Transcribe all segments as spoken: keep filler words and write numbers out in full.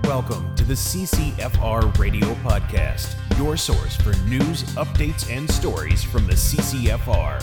Welcome to the C C F R Radio Podcast, your source for news, updates, and stories from the C C F R.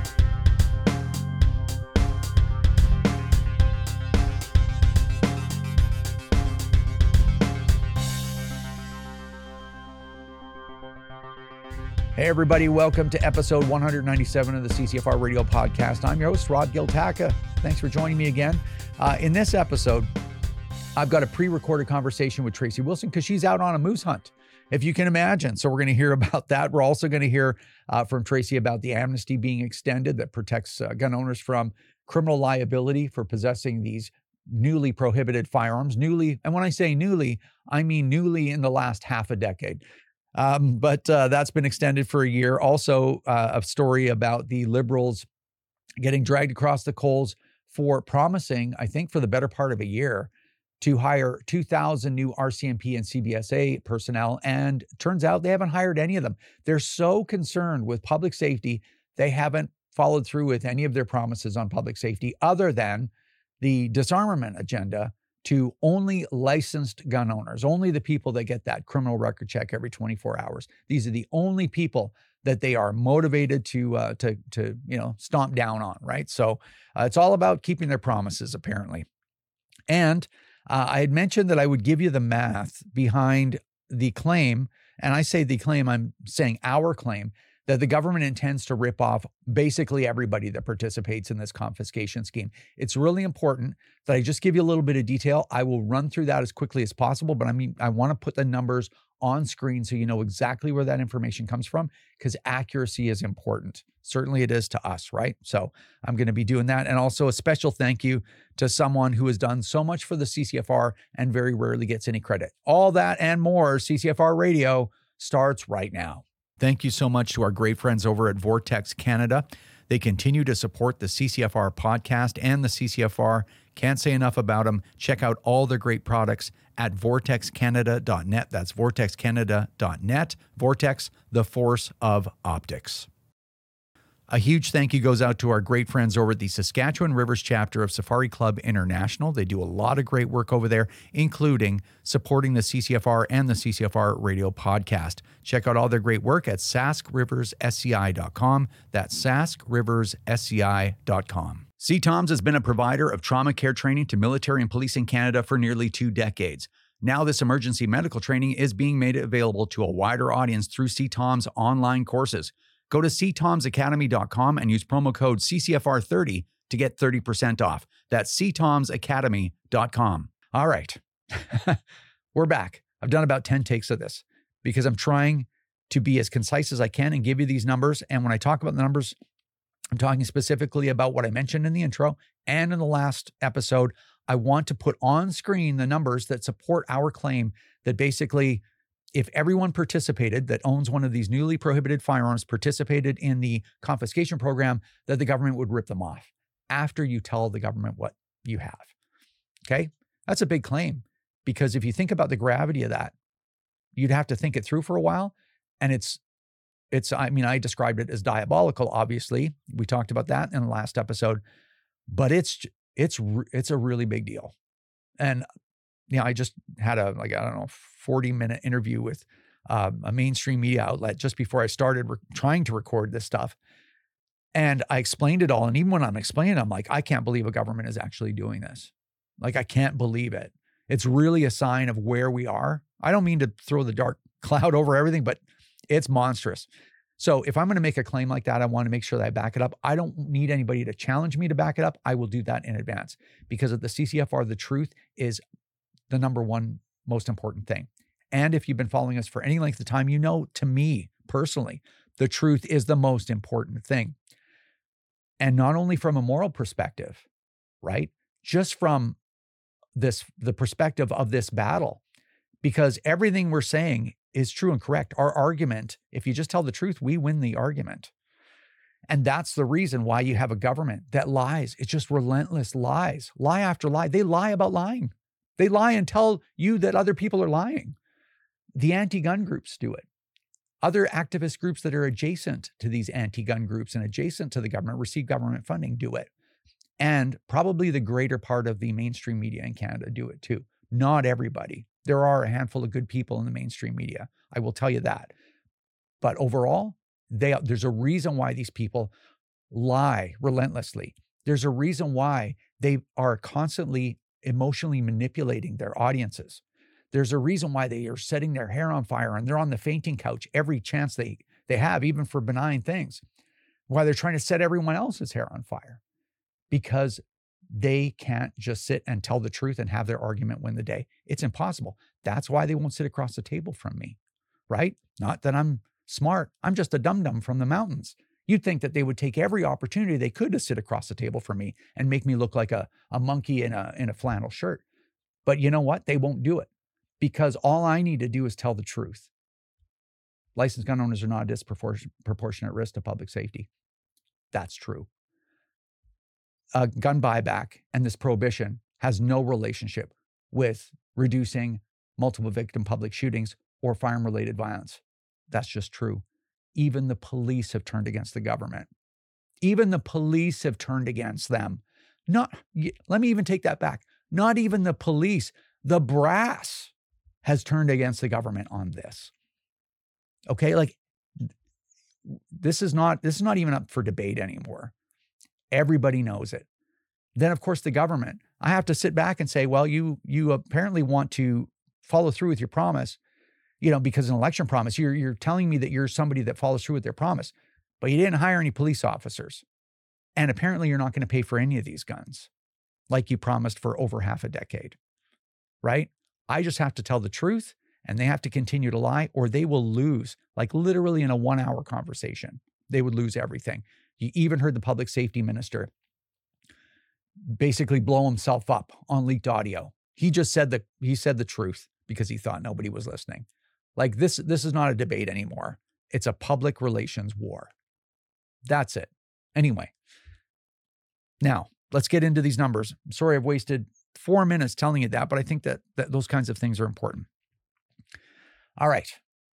Hey everybody, welcome to episode one ninety-seven of the C C F R Radio Podcast. I'm your host, Rod Giltaca. Thanks for joining me again. Uh, in this episode, I've got a pre-recorded conversation with Tracy Wilson because she's out on a moose hunt, if you can imagine. So we're going to hear about that. We're also going to hear uh, from Tracy about the amnesty being extended that protects uh, gun owners from criminal liability for possessing these newly prohibited firearms. Newly, and when I say newly, I mean newly in the last half a decade. Um, but uh, that's been extended for a year. Also, uh, a story about the Liberals getting dragged across the coals for promising, I think for the better part of a year, to hire two thousand new R C M P and C B S A personnel. And turns out they haven't hired any of them. They're so concerned with public safety, they haven't followed through with any of their promises on public safety other than the disarmament agenda to only licensed gun owners, only the people that get that criminal record check every twenty-four hours. These are the only people that they are motivated to, uh, to, to you know, stomp down on, right? So uh, it's all about keeping their promises, apparently. And uh, I had mentioned that I would give you the math behind the claim, and I say the claim, I'm saying our claim, that the government intends to rip off basically everybody that participates in this confiscation scheme. It's really important that I just give you a little bit of detail. I will run through that as quickly as possible, but I mean, I want to put the numbers on screen so you know exactly where that information comes from, because accuracy is important. Certainly it is to us, right? So I'm going to be doing that. And also a special thank you to someone who has done so much for the C C F R and very rarely gets any credit. All that and more, C C F R Radio starts right now. Thank you so much to our great friends over at Vortex Canada. They continue to support the C C F R podcast and the C C F R. Can't say enough about them. Check out all their great products at vortex canada dot net. That's vortex canada dot net. Vortex, the force of optics. A huge thank you goes out to our great friends over at the Saskatchewan Rivers chapter of Safari Club International. They do a lot of great work over there, including supporting the C C F R and the C C F R Radio podcast. Check out all their great work at sask rivers s c i dot com. That's sask rivers s c i dot com. C TOMS has been a provider of trauma care training to military and police in Canada for nearly two decades. Now this emergency medical training is being made available to a wider audience through C TOMS online courses. Go to c toms academy dot com and use promo code C C F R thirty to get thirty percent off. That's c toms academy dot com. All right, we're back. I've done about ten takes of this because I'm trying to be as concise as I can and give you these numbers. And when I talk about the numbers, I'm talking specifically about what I mentioned in the intro and in the last episode. I want to put on screen the numbers that support our claim that basically, if everyone participated that owns one of these newly prohibited firearms participated in the confiscation program, that the government would rip them off after you tell the government what you have. Okay? That's a big claim, because if you think about the gravity of that, you'd have to think it through for a while. And it's, it's, I mean, I described it as diabolical, obviously. We talked about that in the last episode, but it's, it's, it's a really big deal. And you know, I just had a, like, I don't know, forty minute interview with um, a mainstream media outlet just before I started re- trying to record this stuff. And I explained it all. And even when I'm explaining, I'm like, I can't believe a government is actually doing this. Like, I can't believe it. It's really a sign of where we are. I don't mean to throw the dark cloud over everything, but it's monstrous. So if I'm going to make a claim like that, I want to make sure that I back it up. I don't need anybody to challenge me to back it up. I will do that in advance, because at the C C F R, the truth is the number one most important thing. And if you've been following us for any length of time, you know, to me personally, the truth is the most important thing. And not only from a moral perspective, right? Just from this, the perspective of this battle, because everything we're saying is true and correct. Our argument, if you just tell the truth, we win the argument. And that's the reason why you have a government that lies. It's just relentless lies, lie after lie. They lie about lying. They lie and tell you that other people are lying. The anti-gun groups do it. Other activist groups that are adjacent to these anti-gun groups and adjacent to the government, receive government funding, do it. And probably the greater part of the mainstream media in Canada do it too. Not everybody. There are a handful of good people in the mainstream media. I will tell you that. But overall, they, there's a reason why these people lie relentlessly. There's a reason why they are constantly emotionally manipulating their audiences. There's a reason why they are setting their hair on fire and they're on the fainting couch every chance they, they have, even for benign things. Why they're trying to set everyone else's hair on fire. Because they can't just sit and tell the truth and have their argument win the day. It's impossible. That's why they won't sit across the table from me, right? Not that I'm smart. I'm just a dum-dum from the mountains. You'd think that they would take every opportunity they could to sit across the table from me and make me look like a, a monkey in a, in a flannel shirt. But you know what? They won't do it because all I need to do is tell the truth. Licensed gun owners are not a disproportionate risk to public safety. That's true. Uh, gun buyback and this prohibition has no relationship with reducing multiple victim public shootings or firearm-related violence. That's just true. Even the police have turned against the government. Even the police have turned against them. Not, let me even take that back. Not even the police. The brass has turned against the government on this. Okay, like this is not, this is not even up for debate anymore. Everybody knows it. Then, of course, the government. I have to sit back and say, well, you you apparently want to follow through with your promise, you know, because an election promise, you're, you're telling me that you're somebody that follows through with their promise, but you didn't hire any police officers. And apparently you're not going to pay for any of these guns like you promised for over half a decade, right? I just have to tell the truth and they have to continue to lie or they will lose, like literally in a one hour conversation, they would lose everything. You even heard the public safety minister basically blow himself up on leaked audio. He just said the, he said the truth because he thought nobody was listening. Like this, this is not a debate anymore. It's a public relations war. That's it. Anyway, now let's get into these numbers. I'm sorry I've wasted four minutes telling you that, but I think that, that those kinds of things are important. All right.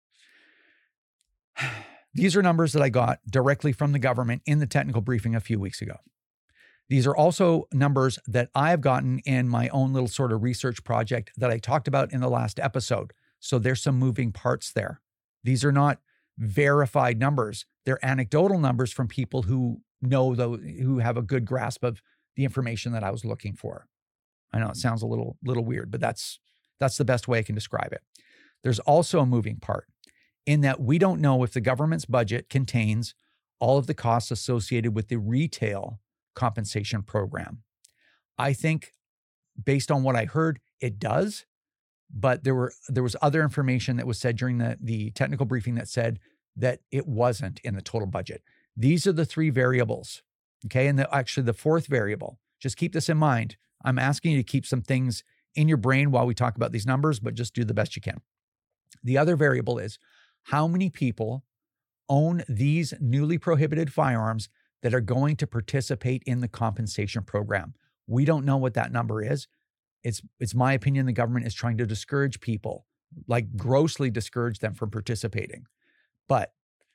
These are numbers that I got directly from the government in the technical briefing a few weeks ago. These are also numbers that I've gotten in my own little sort of research project that I talked about in the last episode. So there's some moving parts there. These are not verified numbers. They're anecdotal numbers from people who know, though, who have a good grasp of the information that I was looking for. I know it sounds a little, little weird, but that's, that's the best way I can describe it. There's also a moving part in that we don't know if the government's budget contains all of the costs associated with the retail compensation program. I think based on what I heard, it does, but there were there was other information that was said during the, the technical briefing that said that it wasn't in the total budget. These are the three variables, okay? And the, actually the fourth variable, just keep this in mind. I'm asking you to keep some things in your brain while we talk about these numbers, but just do the best you can. The other variable is how many people own these newly prohibited firearms that are going to participate in the compensation program. We don't know what that number is. It's, it's my opinion the government is trying to discourage people, like grossly discourage them from participating. But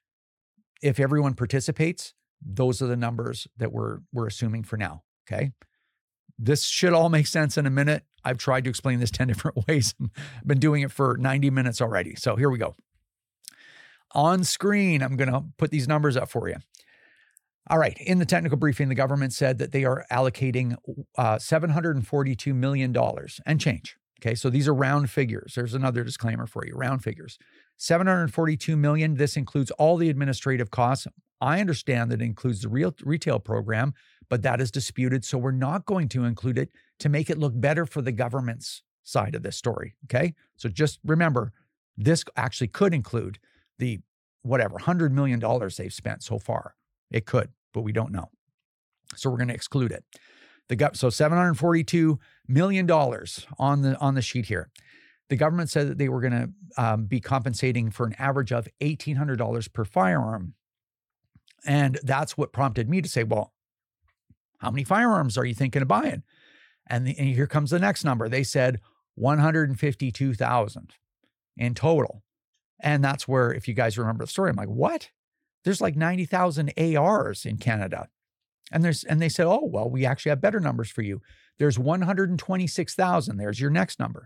if everyone participates, those are the numbers that we're, we're assuming for now, okay? This should all make sense in a minute. I've tried to explain this ten different ways. I've been doing it for ninety minutes already. So here we go. On screen, I'm going to put these numbers up for you. All right. In the technical briefing, the government said that they are allocating uh, seven hundred forty-two million dollars and change. Okay. So these are round figures. There's another disclaimer for you. Round figures. seven hundred forty-two million dollars. This includes all the administrative costs. I understand that it includes the real retail program, but that is disputed. So we're not going to include it to make it look better for the government's side of this story. Okay. So just remember, this actually could include the whatever, one hundred million dollars they've spent so far. It could, but we don't know. So we're going to exclude it. The gov- So seven hundred forty-two million dollars on the, on the sheet here. The government said that they were going to um, be compensating for an average of eighteen hundred dollars per firearm. And that's what prompted me to say, well, how many firearms are you thinking of buying? And, the, and here comes the next number. They said one hundred fifty-two thousand in total. And that's where, if you guys remember the story, I'm like, what? There's like ninety thousand A Rs in Canada. And there's, and they said, oh, well, we actually have better numbers for you. There's one hundred twenty-six thousand. There's your next number.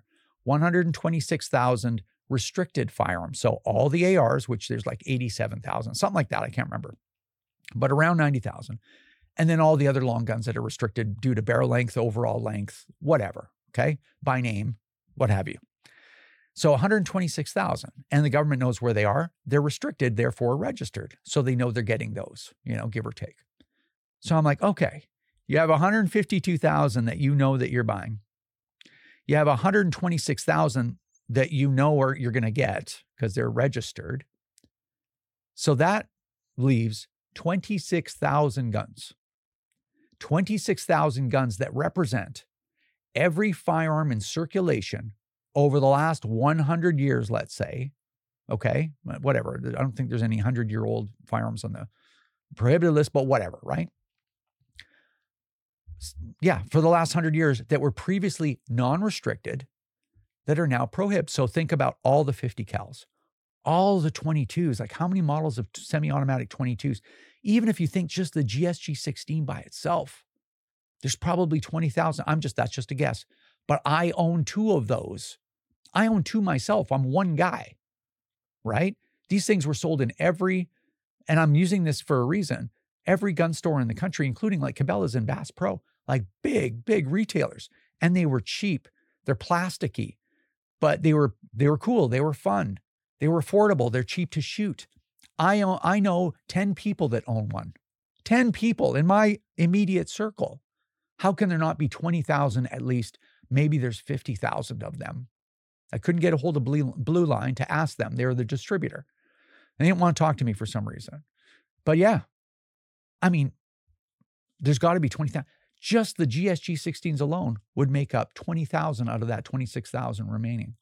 one hundred twenty-six thousand restricted firearms. So all the A Rs, which there's like eighty-seven thousand, something like that. I can't remember, but around ninety thousand. And then all the other long guns that are restricted due to barrel length, overall length, whatever, okay? By name, what have you. So one hundred twenty-six thousand, and the government knows where they are. They're restricted, therefore registered. So they know they're getting those, you know, give or take. So I'm like, okay, you have one hundred fifty-two thousand that you know that you're buying. You have one hundred twenty-six thousand that you know or you're going to get because they're registered. So that leaves twenty-six thousand guns. twenty-six thousand guns that represent every firearm in circulation over the last one hundred years, let's say, okay, whatever. I don't think there's any hundred-year-old firearms on the prohibited list, but whatever, right? Yeah, for the last hundred years that were previously non-restricted that are now prohibited. So think about all the fifty cals, all the twenty-twos, like how many models of semi-automatic twenty-twos? Even if you think just the G S G sixteen by itself, there's probably twenty thousand. I'm just, that's just a guess. But I own two of those. I own two myself. I'm one guy, right? These things were sold in every, and I'm using this for a reason, every gun store in the country, including like Cabela's and Bass Pro, like big, big retailers. And they were cheap. They're plasticky, but they were, they were cool. They were fun. They were affordable. They're cheap to shoot. I own, I know ten people that own one. ten people in my immediate circle. How can there not be twenty thousand at least? Maybe there's fifty thousand of them. I couldn't get a hold of Blue, Blue Line to ask them. They were the distributor. They didn't want to talk to me for some reason. But yeah, I mean, there's got to be twenty thousand. Just the G S G sixteens alone would make up twenty thousand out of that twenty-six thousand remaining.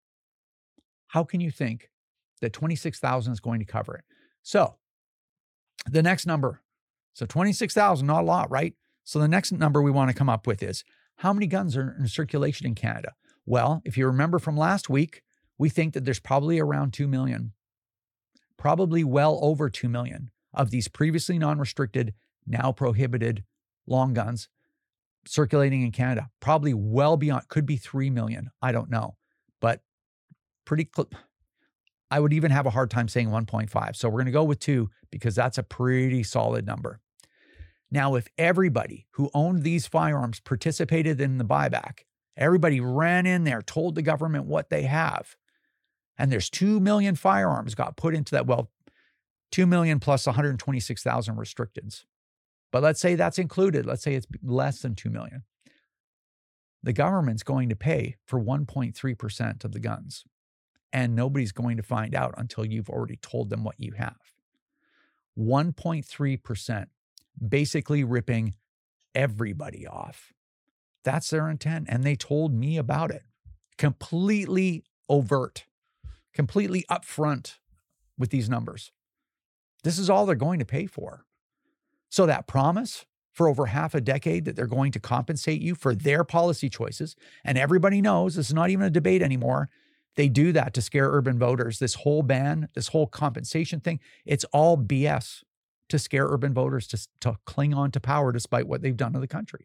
How can you think that twenty-six thousand is going to cover it? So the next number, so twenty-six thousand, not a lot, right? So the next number we want to come up with is, how many guns are in circulation in Canada? Well, if you remember from last week, we think that there's probably around two million, probably well over two million of these previously non-restricted, now prohibited long guns circulating in Canada. Probably well beyond, could be three million. I don't know, but pretty close. I would even have a hard time saying one point five. So we're going to go with two because that's a pretty solid number. Now, if everybody who owned these firearms participated in the buyback, everybody ran in there, told the government what they have, and there's two million firearms got put into that, well, two million plus one hundred twenty-six thousand restricteds. But let's say that's included. Let's say it's less than two million. The government's going to pay for one point three percent of the guns, and nobody's going to find out until you've already told them what you have. one point three percent. Basically ripping everybody off. That's their intent. And they told me about it. Completely overt, completely upfront with these numbers. This is all they're going to pay for. So that promise for over half a decade that they're going to compensate you for their policy choices, and everybody knows this is not even a debate anymore. They do that to scare urban voters. This whole ban, this whole compensation thing, it's all B S. To scare urban voters to, to cling on to power despite what they've done to the country.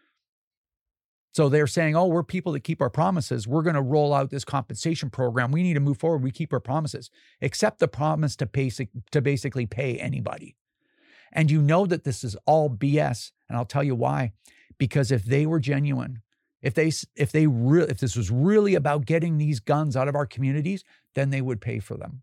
So they're saying, oh, we're people that keep our promises. We're going to roll out this compensation program. We need to move forward. We keep our promises, except the promise to, basic, to basically pay anybody. And you know that this is all B S. And I'll tell you why. Because if they were genuine, if they, if they re- if this was really about getting these guns out of our communities, then they would pay for them.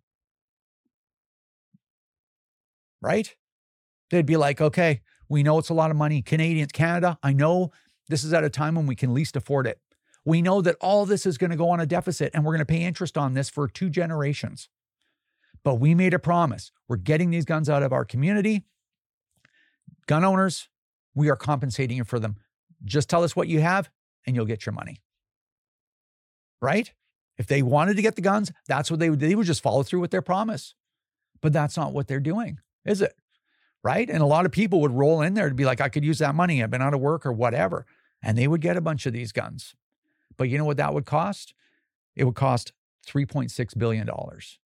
Right? They'd be like, okay, we know it's a lot of money. Canadians, Canada, I know this is at a time when we can least afford it. We know that all this is going to go on a deficit and we're going to pay interest on this for two generations. But we made a promise. We're getting these guns out of our community. Gun owners, we are compensating you for them. Just tell us what you have and you'll get your money. Right? If they wanted to get the guns, that's what they would do. They would just follow through with their promise. But that's not what they're doing, is it? Right? And a lot of people would roll in there to be like, I could use that money. I've been out of work or whatever. And they would get a bunch of these guns. But you know what that would cost? It would cost three point six billion dollars.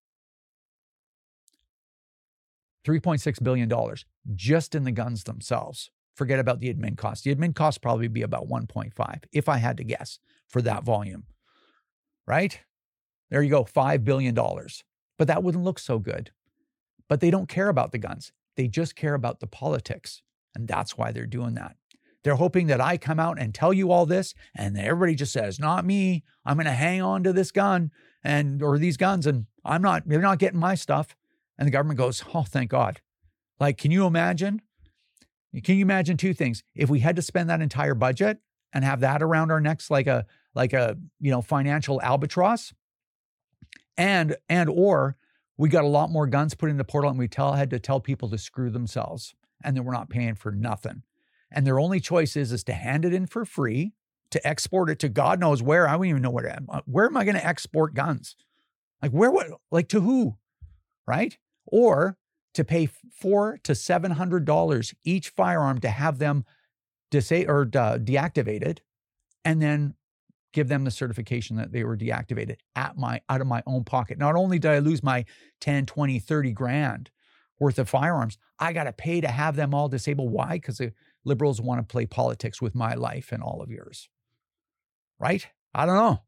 three point six billion dollars just in the guns themselves. Forget about the admin cost. The admin cost probably be about one point five, if I had to guess, for that volume. right? There you go, five billion dollars. But that wouldn't look so good. But they don't care about the guns. They just care about the politics. And that's why they're doing that. They're hoping that I come out and tell you all this, and everybody just says, not me. I'm going to hang on to this gun and or these guns, and I'm not, they're not getting my stuff. And the government goes, oh, thank God. Like, can you imagine? Can you imagine two things? If we had to spend that entire budget and have that around our necks like a, like a, you know, financial albatross, and, and, or we got a lot more guns put in the portal and we tell, had to tell people to screw themselves, and then we're not paying for nothing. And their only choice is, is to hand it in for free, to export it to God knows where. I don't even know where, where am I going to export guns? Like where, what, like to who, right? Or to pay four to seven hundred dollars each firearm to have them disa- or uh, deactivated, and then give them the certification that they were deactivated at my, out of my own pocket. Not only did I lose my ten, twenty, thirty grand worth of firearms, I got to pay to have them all disabled. Why? Because the liberals want to play politics with my life and all of yours, right? I don't know.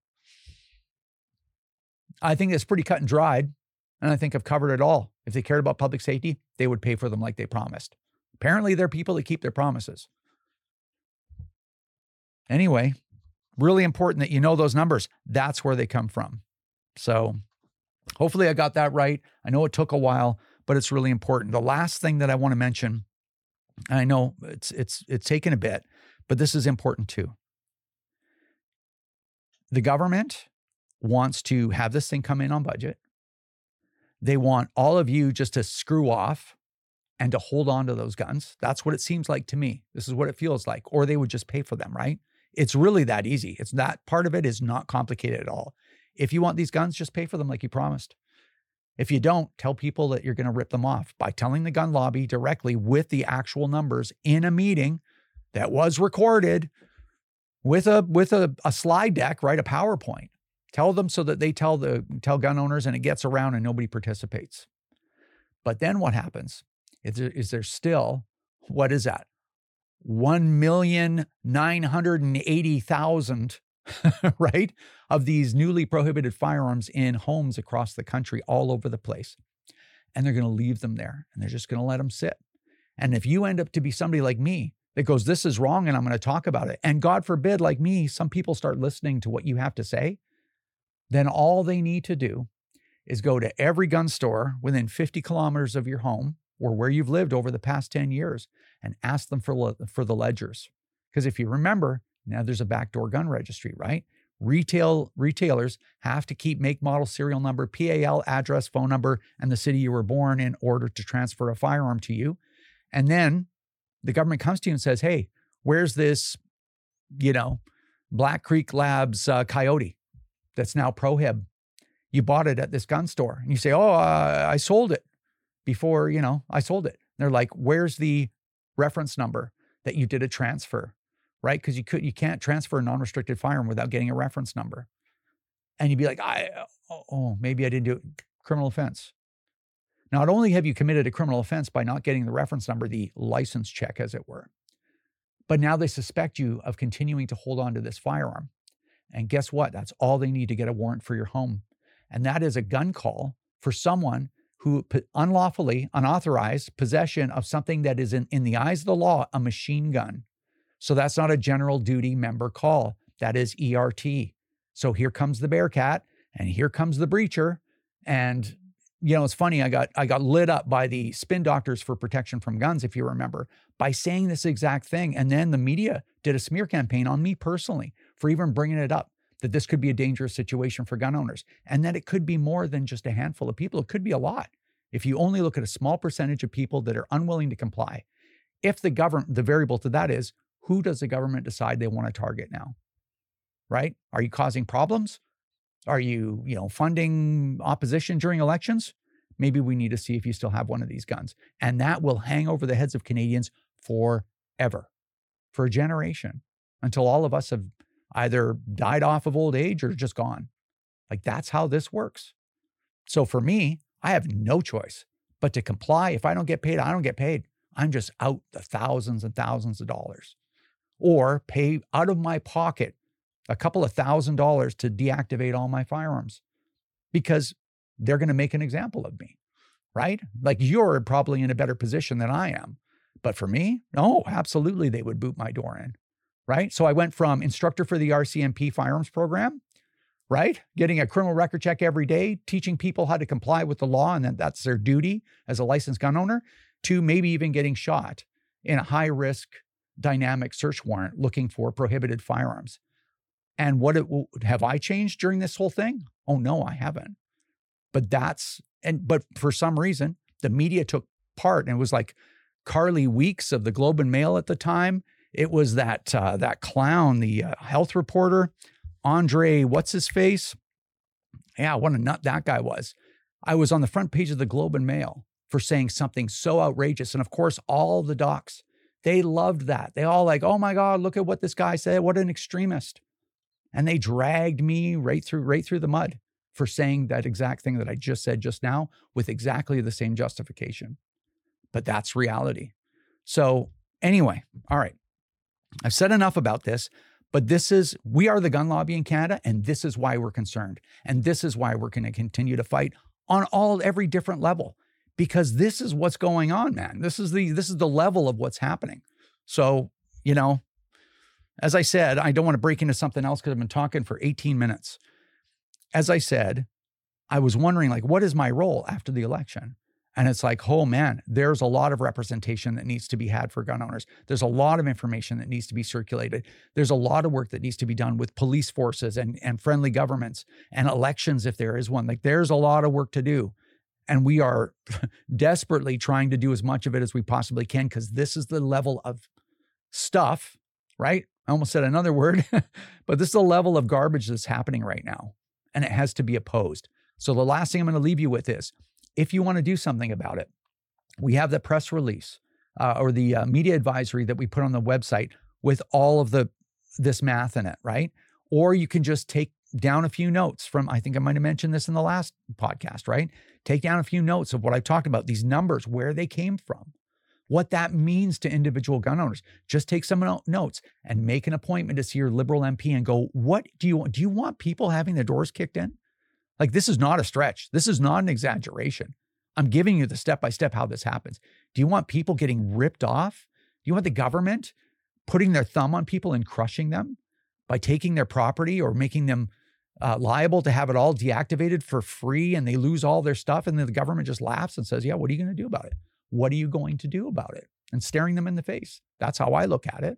I think it's pretty cut and dried, and I think I've covered it all. If they cared about public safety, they would pay for them like they promised. Apparently, they're people that keep their promises. Anyway, really important that you know those numbers. That's where they come from. So hopefully I got that right. I know it took a while, but it's really important. The last thing that I want to mention, I know it's it's it's taken a bit, but this is important too. The government wants to have this thing come in on budget. They want all of you just to screw off and to hold on to those guns. That's what it seems like to me. This is what it feels like. Or they would just pay for them, right? It's really that easy. It's that part of it is not complicated at all. If you want these guns, just pay for them like you promised. If you don't, tell people that you're going to rip them off by telling the gun lobby directly with the actual numbers in a meeting that was recorded with a with a, a slide deck, right? A PowerPoint. Tell them so that they tell the tell gun owners and it gets around and nobody participates. But then what happens? Is there, is there still, what is that? one million nine hundred eighty thousand, right? Of these newly prohibited firearms in homes across the country, all over the place. And they're going to leave them there and they're just going to let them sit. And if you end up to be somebody like me that goes, this is wrong and I'm going to talk about it, and God forbid, like me, some people start listening to what you have to say, then all they need to do is go to every gun store within fifty kilometers of your home or where you've lived over the past ten years and ask them for, for the ledgers. Because if you remember, now there's a backdoor gun registry, right? Retail retailers have to keep make, model, serial number, P A L, address, phone number, and the city you were born in order to transfer a firearm to you. And then the government comes to you and says, hey, where's this, you know, Black Creek Labs uh, Coyote that's now Prohib? You bought it at this gun store. And you say, oh, uh, I sold it before, you know, I sold it. And they're like, where's the reference number that you did a transfer? Right? Because you could, you can't transfer a non-restricted firearm without getting a reference number. And you'd be like, I, oh, oh, maybe I didn't do it. Criminal offense. Not only have you committed a criminal offense by not getting the reference number, the license check, as it were, but now they suspect you of continuing to hold on to this firearm. And guess what? That's all they need to get a warrant for your home. And that is a gun call for someone who unlawfully, unauthorized possession of something that is in, in the eyes of the law, a machine gun. So that's not a general duty member call. That is E R T. So here comes the Bearcat and here comes the breacher. And, you know, it's funny, I got I got lit up by the Spin Doctors for Protection from Guns, if you remember, by saying this exact thing. And then the media did a smear campaign on me personally for even bringing it up, that this could be a dangerous situation for gun owners and that it could be more than just a handful of people. It could be a lot. If you only look at a small percentage of people that are unwilling to comply, if the government, the variable to that is, who does the government decide they want to target now? Right? Are you causing problems? Are you, you know, funding opposition during elections? Maybe we need to see if you still have one of these guns. And that will hang over the heads of Canadians forever, for a generation, until all of us have either died off of old age or just gone. Like, that's how this works. So for me, I have no choice but to comply. If I don't get paid, I don't get paid. I'm just out the thousands and thousands of dollars. Or pay out of my pocket a couple of thousand dollars to deactivate all my firearms because they're going to make an example of me, right? Like you're probably in a better position than I am. But for me, no, absolutely they would boot my door in, right? So I went from instructor for the R C M P firearms program, right? Getting a criminal record check every day, teaching people how to comply with the law, and that that's their duty as a licensed gun owner, to maybe even getting shot in a high-risk dynamic search warrant looking for prohibited firearms. And what it, have I changed during this whole thing? Oh, no, I haven't. But that's, and but for some reason, the media took part, and it was like Carly Weeks of the Globe and Mail at the time. It was that uh, that clown, the uh, health reporter, Andre, what's his face? Yeah, what a nut that guy was. I was on the front page of the Globe and Mail for saying something so outrageous. And of course, all the docs, they loved that. They all like, oh my God, look at what this guy said. What an extremist. And they dragged me right through, right through the mud for saying that exact thing that I just said just now with exactly the same justification. But that's reality. So anyway, all right. I've said enough about this, but this is, we are the gun lobby in Canada, and this is why we're concerned. And this is why we're going to continue to fight on all, every different level, because this is what's going on, man. This is the, this is the level of what's happening. So, you know, as I said, I don't want to break into something else because I've been talking for eighteen minutes. As I said, I was wondering, like, what is my role after the election? And it's like, oh man, there's a lot of representation that needs to be had for gun owners. There's a lot of information that needs to be circulated. There's a lot of work that needs to be done with police forces and, and friendly governments and elections, if there is one. Like, there's a lot of work to do. And we are desperately trying to do as much of it as we possibly can, because this is the level of stuff, right? I almost said another word, but this is the level of garbage that's happening right now, and it has to be opposed. So the last thing I'm going to leave you with is, if you want to do something about it, we have the press release uh, or the uh, media advisory that we put on the website with all of the this math in it, right? Or you can just take down a few notes from, I think I might have mentioned this in the last podcast, right? Take down a few notes of what I talked about, these numbers, where they came from, what that means to individual gun owners. Just take some notes and make an appointment to see your Liberal M P and go, what do you want? Do you want people having the doors kicked in? Like, this is not a stretch. This is not an exaggeration. I'm giving you the step-by-step how this happens. Do you want people getting ripped off? Do you want the government putting their thumb on people and crushing them by taking their property or making them uh, liable to have it all deactivated for free, and they lose all their stuff, and then the government just laughs and says, yeah, what are you going to do about it? What are you going to do about it? And staring them in the face. That's how I look at it,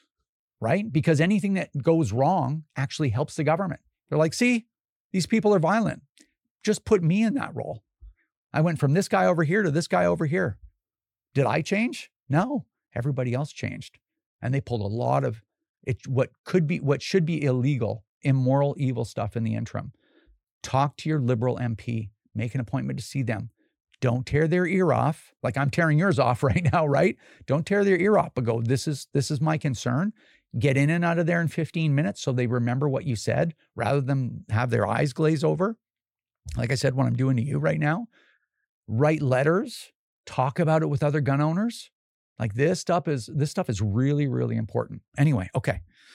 right? Because anything that goes wrong actually helps the government. They're like, see, these people are violent. Just put me in that role. I went from this guy over here to this guy over here. Did I change? No, everybody else changed. And they pulled a lot of it, what could be, what should be illegal, immoral, evil stuff in the interim. Talk to your Liberal M P, make an appointment to see them. Don't tear their ear off. Like I'm tearing yours off right now, right? Don't tear their ear off, but go, this is, this is my concern. Get in and out of there in fifteen minutes so they remember what you said rather than have their eyes glaze over. Like I said, what I'm doing to you right now, write letters, talk about it with other gun owners. Like this stuff is, this stuff is really, really important. Anyway, okay.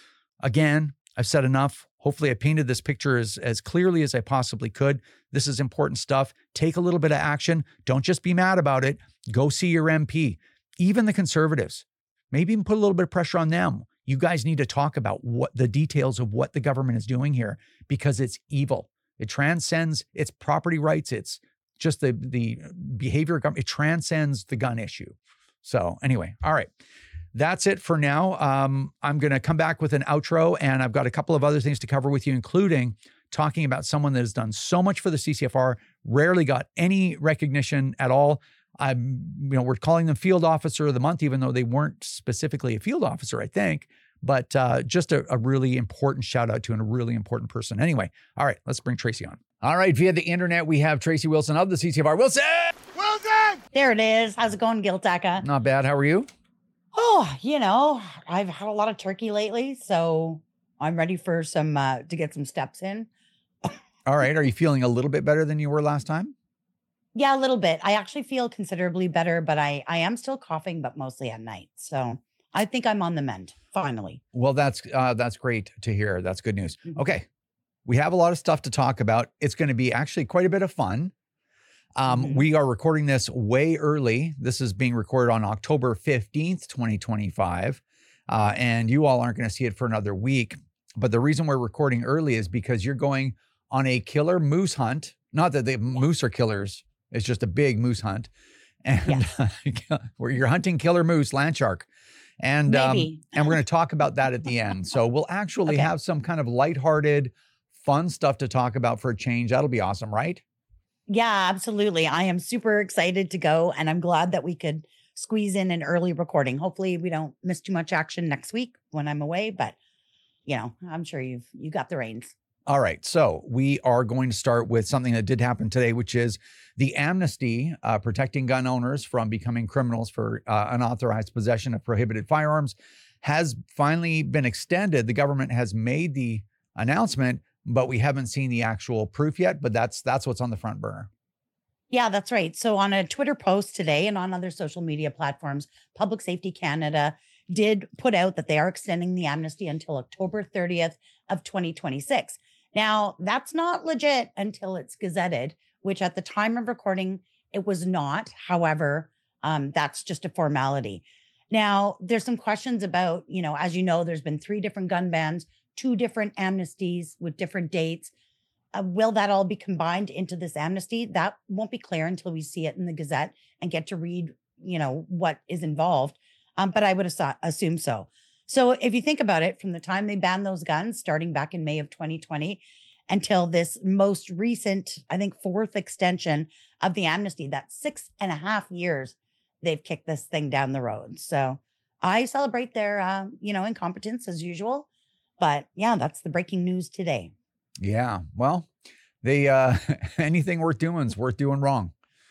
Again, I've said enough. Hopefully I painted this picture as, as clearly as I possibly could. This is important stuff. Take a little bit of action. Don't just be mad about it. Go see your M P. Even the Conservatives, maybe even put a little bit of pressure on them. You guys need to talk about what the details of what the government is doing here, because it's evil. It transcends its property rights. It's just the, the behavior of government. It transcends the gun issue. So anyway, all right. That's it for now. Um, I'm going to come back with an outro, and I've got a couple of other things to cover with you, including talking about someone that has done so much for the C C F R, rarely got any recognition at all. I'm, you know, we're calling them Field Officer of the Month, even though they weren't specifically a field officer, I think. But uh, just a, a really important shout out to a really important person. Anyway, all right, let's bring Tracy on. All right, via the internet, we have Tracy Wilson of the C C F R. Wilson! Wilson! There it is. How's it going, Gil Taka? Not bad. How are you? Oh, you know, I've had a lot of turkey lately, so I'm ready for some, uh, to get some steps in. All right. Are you feeling a little bit better than you were last time? Yeah, a little bit. I actually feel considerably better, but I, I am still coughing, but mostly at night. So I think I'm on the mend. finally. Well, that's uh, that's great to hear. That's good news. Mhm. Okay, we have a lot of stuff to talk about. It's going to be actually quite a bit of fun. Um, Mhm. we are recording this way early. This is being recorded on October fifteenth, twenty twenty-five. Uh, and you all aren't going to see it for another week. But the reason we're recording early is because you're going on a killer moose hunt. Not that the moose are killers. It's just a big moose hunt. And where you're hunting killer moose, land shark. And, um, Maybe. and we're going to talk about that at the end. So we'll actually Okay. have some kind of lighthearted, fun stuff to talk about for a change. That'll be awesome, right? Yeah, absolutely. I am super excited to go, and I'm glad that we could squeeze in an early recording. Hopefully we don't miss too much action next week when I'm away, but you know, I'm sure you've you got the reins. All right. So we are going to start with something that did happen today, which is the amnesty uh, protecting gun owners from becoming criminals for uh, unauthorized possession of prohibited firearms has finally been extended. The government has made the announcement, but we haven't seen the actual proof yet. But that's that's what's on the front burner. Yeah, that's right. So on a Twitter post today and on other social media platforms, Public Safety Canada did put out that they are extending the amnesty until October thirtieth of twenty twenty-six. Now, that's not legit until it's gazetted, which at the time of recording, it was not. However, um, that's just a formality. Now, there's some questions about, you know, as you know, there's been three different gun bans, two different amnesties with different dates. Uh, will that all be combined into this amnesty? That won't be clear until we see it in the Gazette and get to read, you know, what is involved. Um, but I would assu- assume so. So if you think about it, from the time they banned those guns, starting back in May of twenty twenty, until this most recent, I think, fourth extension of the amnesty, that's six and a half years they've kicked this thing down the road. So I celebrate their, uh, you know, incompetence as usual. But yeah, that's the breaking news today. Yeah. Well, they uh, anything worth doing is worth doing wrong.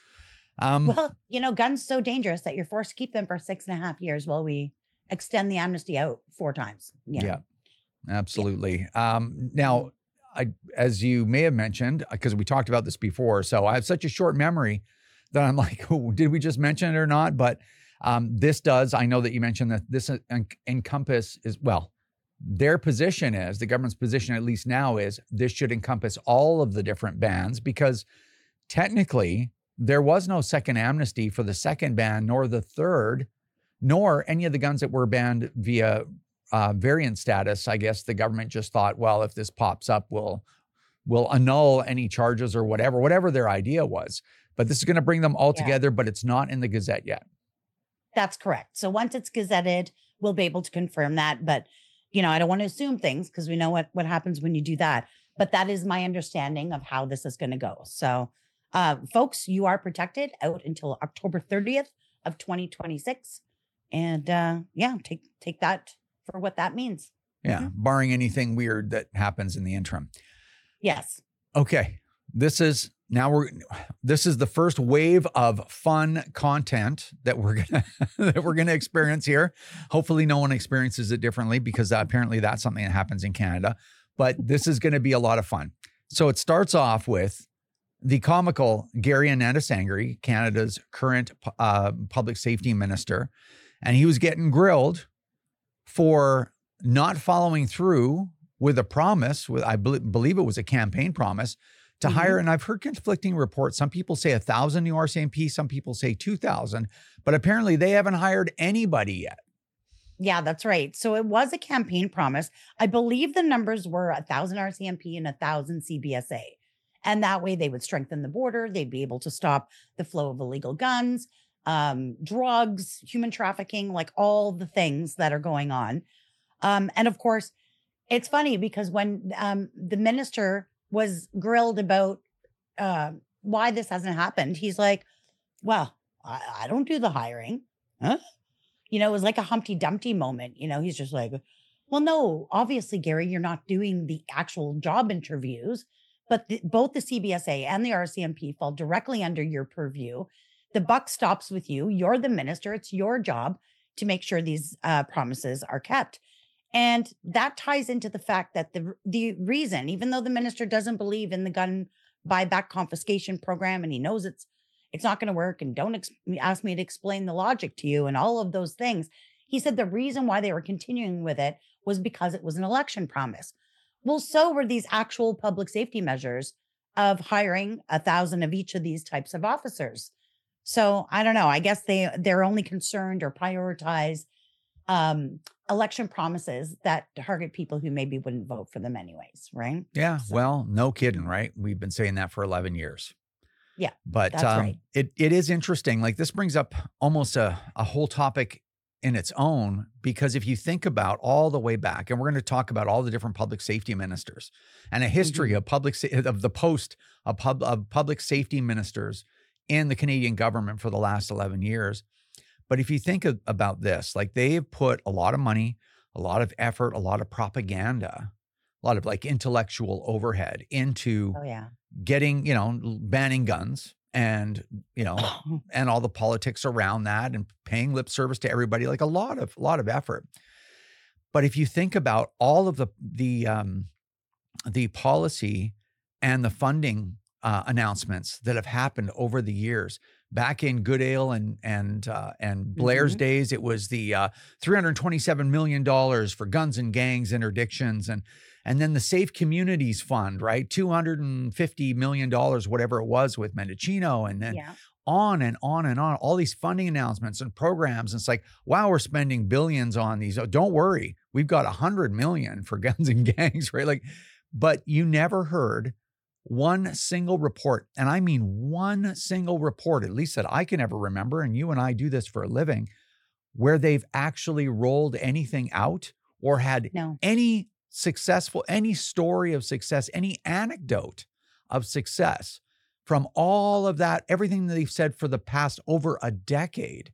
Um, Well, you know, guns so dangerous that you're forced to keep them for six and a half years while we extend the amnesty out four times. You know? Yeah, absolutely. Um, now, I, as you may have mentioned, because we talked about this before, so I have such a short memory that I'm like, oh, did we just mention it or not? But um, this does, I know that you mentioned that this en- encompass is, well, their position is, the government's position at least now is, this should encompass all of the different bans, because technically there was no second amnesty for the second ban, nor the third, nor any of the guns that were banned via uh, variant status. I guess the government just thought, well, if this pops up, we'll, we'll annul any charges or whatever, whatever their idea was. But this is going to bring them all Yeah. together, but it's not in the Gazette yet. That's correct. So once it's gazetted, we'll be able to confirm that. But, you know, I don't want to assume things because we know what, what happens when you do that. But that is my understanding of how this is going to go. So, uh, folks, you are protected out until October thirtieth of twenty twenty-six. And uh, yeah, take take that for what that means. Yeah, Mhm. barring anything weird that happens in the interim. Yes. Okay, this is now we're this is the first wave of fun content that we're gonna that we're gonna experience here. Hopefully, no one experiences it differently, because uh, apparently that's something that happens in Canada. But this is going to be a lot of fun. So it starts off with the comical Gary Anandasangri, Canada's current uh, public safety minister, and he was getting grilled for not following through with a promise, with I bel- believe it was a campaign promise, to Mhm. hire, and I've heard conflicting reports. Some people say a thousand new R C M P, some people say two thousand, but apparently they haven't hired anybody yet. Yeah, that's right. So it was a campaign promise. I believe the numbers were a thousand R C M P and a thousand C B S A. And that way they would strengthen the border. They'd be able to stop the flow of illegal guns, um, drugs, human trafficking, like all the things that are going on. Um, and of course, it's funny because when um, the minister was grilled about uh, why this hasn't happened, he's like, well, I, I don't do the hiring. Huh? You know, it was like a Humpty Dumpty moment. You know, he's just like, well, no, obviously, Gary, you're not doing the actual job interviews, but the, both the C B S A and the R C M P fall directly under your purview. The buck stops with you. You're the minister. It's your job to make sure these uh, promises are kept. And that ties into the fact that the the reason, even though the minister doesn't believe in the gun buyback confiscation program, and he knows it's it's not going to work, and don't ex- ask me to explain the logic to you and all of those things, He said the reason why they were continuing with it was because it was an election promise. Well, so were these actual public safety measures of hiring a thousand of each of these types of officers. So I don't know. I guess they they're only concerned or prioritize um, election promises that target people who maybe wouldn't vote for them anyways, right? Yeah. So, Well, no kidding, right? We've been saying that for eleven years. yeah, But that's um, right. it it is interesting. Like this brings up almost a, a whole topic in its own, because if you think about all the way back, and we're going to talk about all the different public safety ministers and a history Mhm. of public sa- of the post of, pub, of public safety ministers in the Canadian government for the last eleven years. But if you think of, about this, like they've put a lot of money, a lot of effort, a lot of propaganda, a lot of like intellectual overhead into Oh, yeah. getting, you know, banning guns and, you know, and all the politics around that and paying lip service to everybody, like a lot of, lot of effort. But if you think about all of the, the, um, the policy and the funding uh, announcements that have happened over the years, back in Goodale and, and, uh, and Blair's Mhm. days, it was the uh, three hundred twenty-seven million dollars for guns and gangs interdictions. And, and then the Safe Communities Fund, right? two hundred fifty million dollars, whatever it was with Mendocino. And then Yeah. on and on and on, all these funding announcements and programs. And it's like, wow, we're spending billions on these. Oh, don't worry. We've got a hundred million for guns and gangs, right? Like, but you never heard one single report. And I mean, one single report, at least that I can ever remember. And you and I do this for a living, where they've actually rolled anything out or had No. any successful, any story of success, any anecdote of success from all of that, everything that they've said for the past over a decade.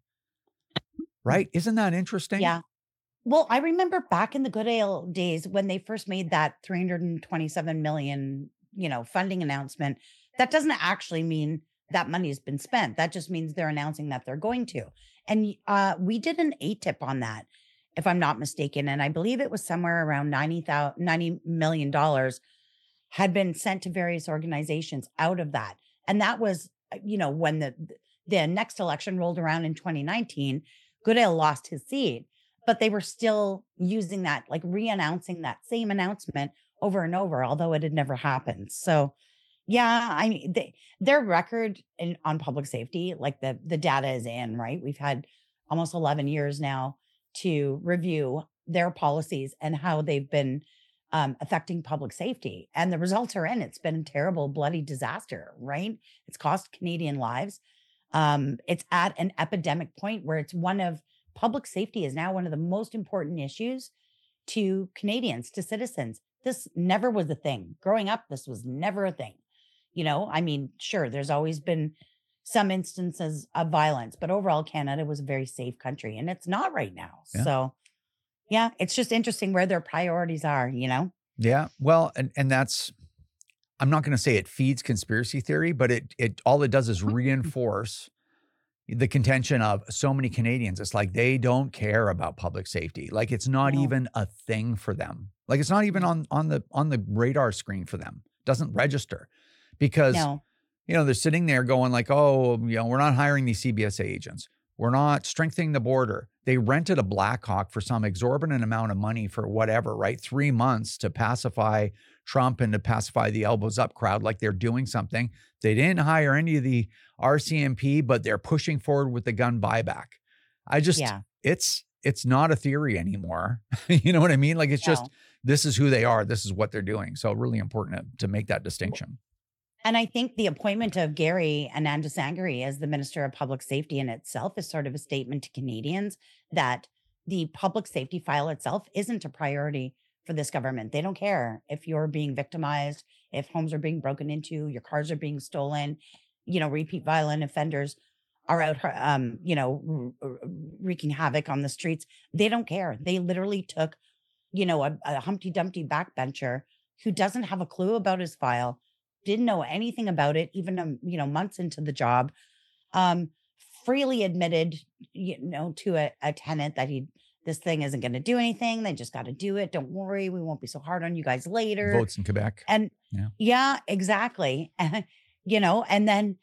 Right? Isn't that interesting? Yeah. Well, I remember back in the Goodale days when they first made that three hundred twenty-seven million, you know, funding announcement. That doesn't actually mean that money has been spent. That just means they're announcing that they're going to. And uh, we did an A T I P on that, if I'm not mistaken. And I believe it was somewhere around ninety million dollars had been sent to various organizations out of that. And that was, uh, you know, when the the next election rolled around in twenty nineteen, Goodale lost his seat, but they were still using that, like re-announcing that same announcement over and over, although it had never happened. So yeah, I mean, they, their record in on public safety, like the the data is in, right? We've had almost eleven years now to review their policies and how they've been um, affecting public safety. And the results are in. It's been a terrible, bloody disaster, right? It's cost Canadian lives. Um, it's at an epidemic point where it's one of public safety is now one of the most important issues to Canadians, to citizens. This never was a thing. Growing up, this was never a thing. You know, I mean, sure, there's always been some instances of violence, but overall, Canada was a very safe country, and it's not right now. Yeah. So, yeah, it's just interesting where their priorities are, you know? Yeah. Well, and, and that's, I'm not going to say it feeds conspiracy theory, but it, it, all it does is reinforce the contention of so many Canadians. It's like, they don't care about public safety. Like it's not No. even a thing for them. Like it's not even on, on the, on the radar screen for them. Doesn't register because, No. you know, they're sitting there going like, oh, you know, we're not hiring these C B S A agents. We're not strengthening the border. They rented a Blackhawk for some exorbitant amount of money for whatever, right? Three months to pacify Trump and to pacify the elbows up crowd like they're doing something. They didn't hire any of the R C M P, but they're pushing forward with the gun buyback. I just, Yeah. it's, it's not a theory anymore. You know what I mean? Like it's just, No. this is who they are. This is what they're doing. So really important to, to make that distinction. And I think the appointment of Gary Anandasangari as the Minister of Public Safety in itself is sort of a statement to Canadians that the public safety file itself isn't a priority for this government. They don't care if you're being victimized, if homes are being broken into, your cars are being stolen, you know, repeat violent offenders are out, um, you know, r- r- wreaking havoc on the streets. They don't care. They literally took, you know, a, a Humpty Dumpty backbencher who doesn't have a clue about his file, didn't know anything about it, even, um, you know, months into the job, um, freely admitted, you know, to a, a tenant that he, this thing isn't going to do anything. They just got to do it. Don't worry. We won't be so hard on you guys later. Votes in Quebec. And Yeah. yeah, exactly. And, you know, and then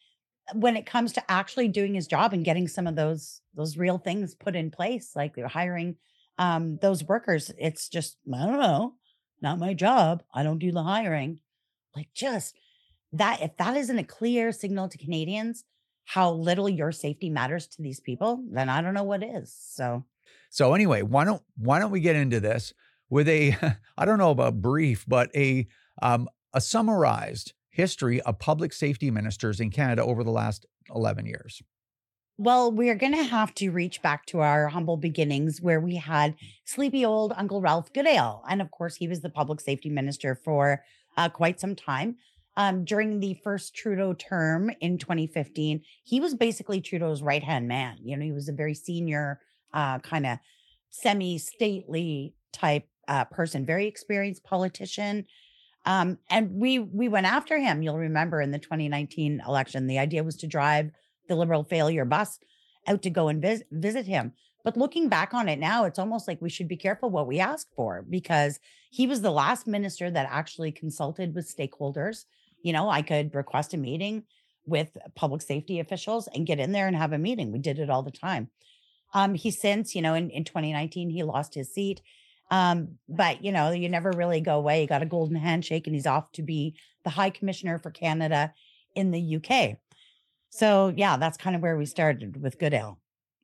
when it comes to actually doing his job and getting some of those those real things put in place, like they're hiring um, those workers, it's just, I don't know, not my job. I don't do the hiring. Like just that, if that isn't a clear signal to Canadians how little your safety matters to these people, then I don't know what is. So, So anyway, why don't why don't we get into this with a I don't know about brief, but a um, a summarized history of public safety ministers in Canada over the last eleven years. well, we're going to have to reach back to our humble beginnings where we had sleepy old Uncle Ralph Goodale. And of course, he was the public safety minister for uh, quite some time. Um, during the first Trudeau term in twenty fifteen, he was basically Trudeau's right hand man. You know, he was a very senior, uh, kind of semi stately type uh, person, very experienced politician. Um, and we we went after him. You'll remember in the twenty nineteen election, the idea was to drive the Liberal failure bus out to go and vis- visit him. But looking back on it now, it's almost like we should be careful what we ask for, because he was the last minister that actually consulted with stakeholders. You know, I could request a meeting with public safety officials and get in there and have a meeting. We did it all the time. Um, he since, you know, in, in twenty nineteen, he lost his seat. Um, but, you know, you never really go away. You got a golden handshake and he's off to be the High Commissioner for Canada in the U K. So, yeah, that's kind of where we started with Goodale.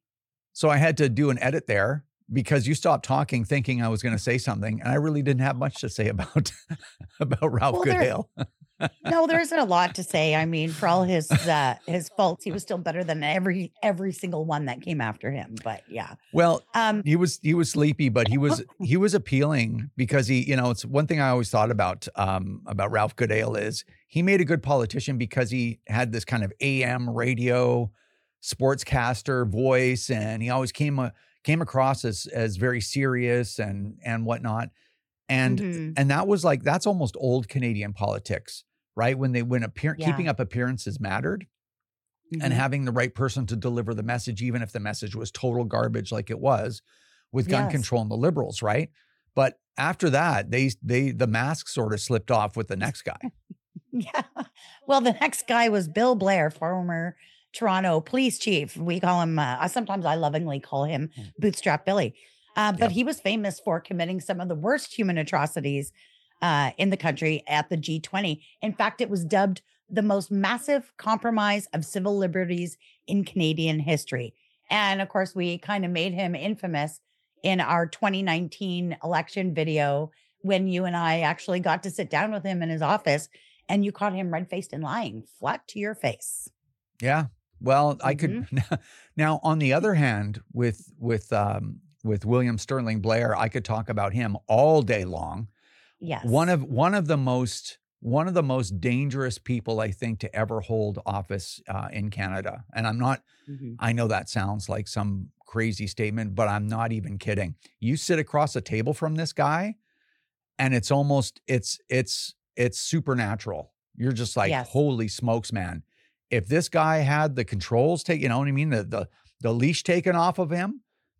So I had to do an edit there because you stopped talking thinking I was going to say something, and I really didn't have much to say about about Ralph Well, there, Goodale. no, there isn't a lot to say. I mean, for all his uh, his faults, he was still better than every every single one that came after him. But yeah, Well, um, he was he was sleepy, but he was he was appealing because he, you know, it's one thing I always thought about um, about Ralph Goodale is he made a good politician because he had this kind of A M radio sportscaster voice, and he always came uh, came across as as very serious and and whatnot. And mhm, and that was like that's almost old Canadian politics, right? When they when appear, yeah, keeping up appearances mattered, and mhm, having the right person to deliver the message, even if the message was total garbage, like it was with gun yes. control and the Liberals, right? But after that, they they the mask sort of slipped off with the next guy. Yeah. Well, the next guy was Bill Blair, former Toronto police chief. We call him, uh, sometimes I lovingly call him Bootstrap Billy. Uh, but Yep. he was famous for committing some of the worst human atrocities uh, in the country at the G twenty. In fact, it was dubbed the most massive compromise of civil liberties in Canadian history. And of course, we kind of made him infamous in our twenty nineteen election video when you and I actually got to sit down with him in his office and you caught him red faced and lying flat to your face. Yeah. Well, I Hmm. could now on the other hand, with with um with William Sterling Blair, I could talk about him all day long. One Yes. of one of the most one of the most dangerous people I think to ever hold office uh, in Canada. And I'm not, Hmm. I know that sounds like some crazy statement, but I'm not even kidding. You sit across a table from this guy and it's almost it's it's it's supernatural. You're just like, Yes. holy smokes, man. If this guy had the controls take, you know what I mean? The the the leash taken off of him,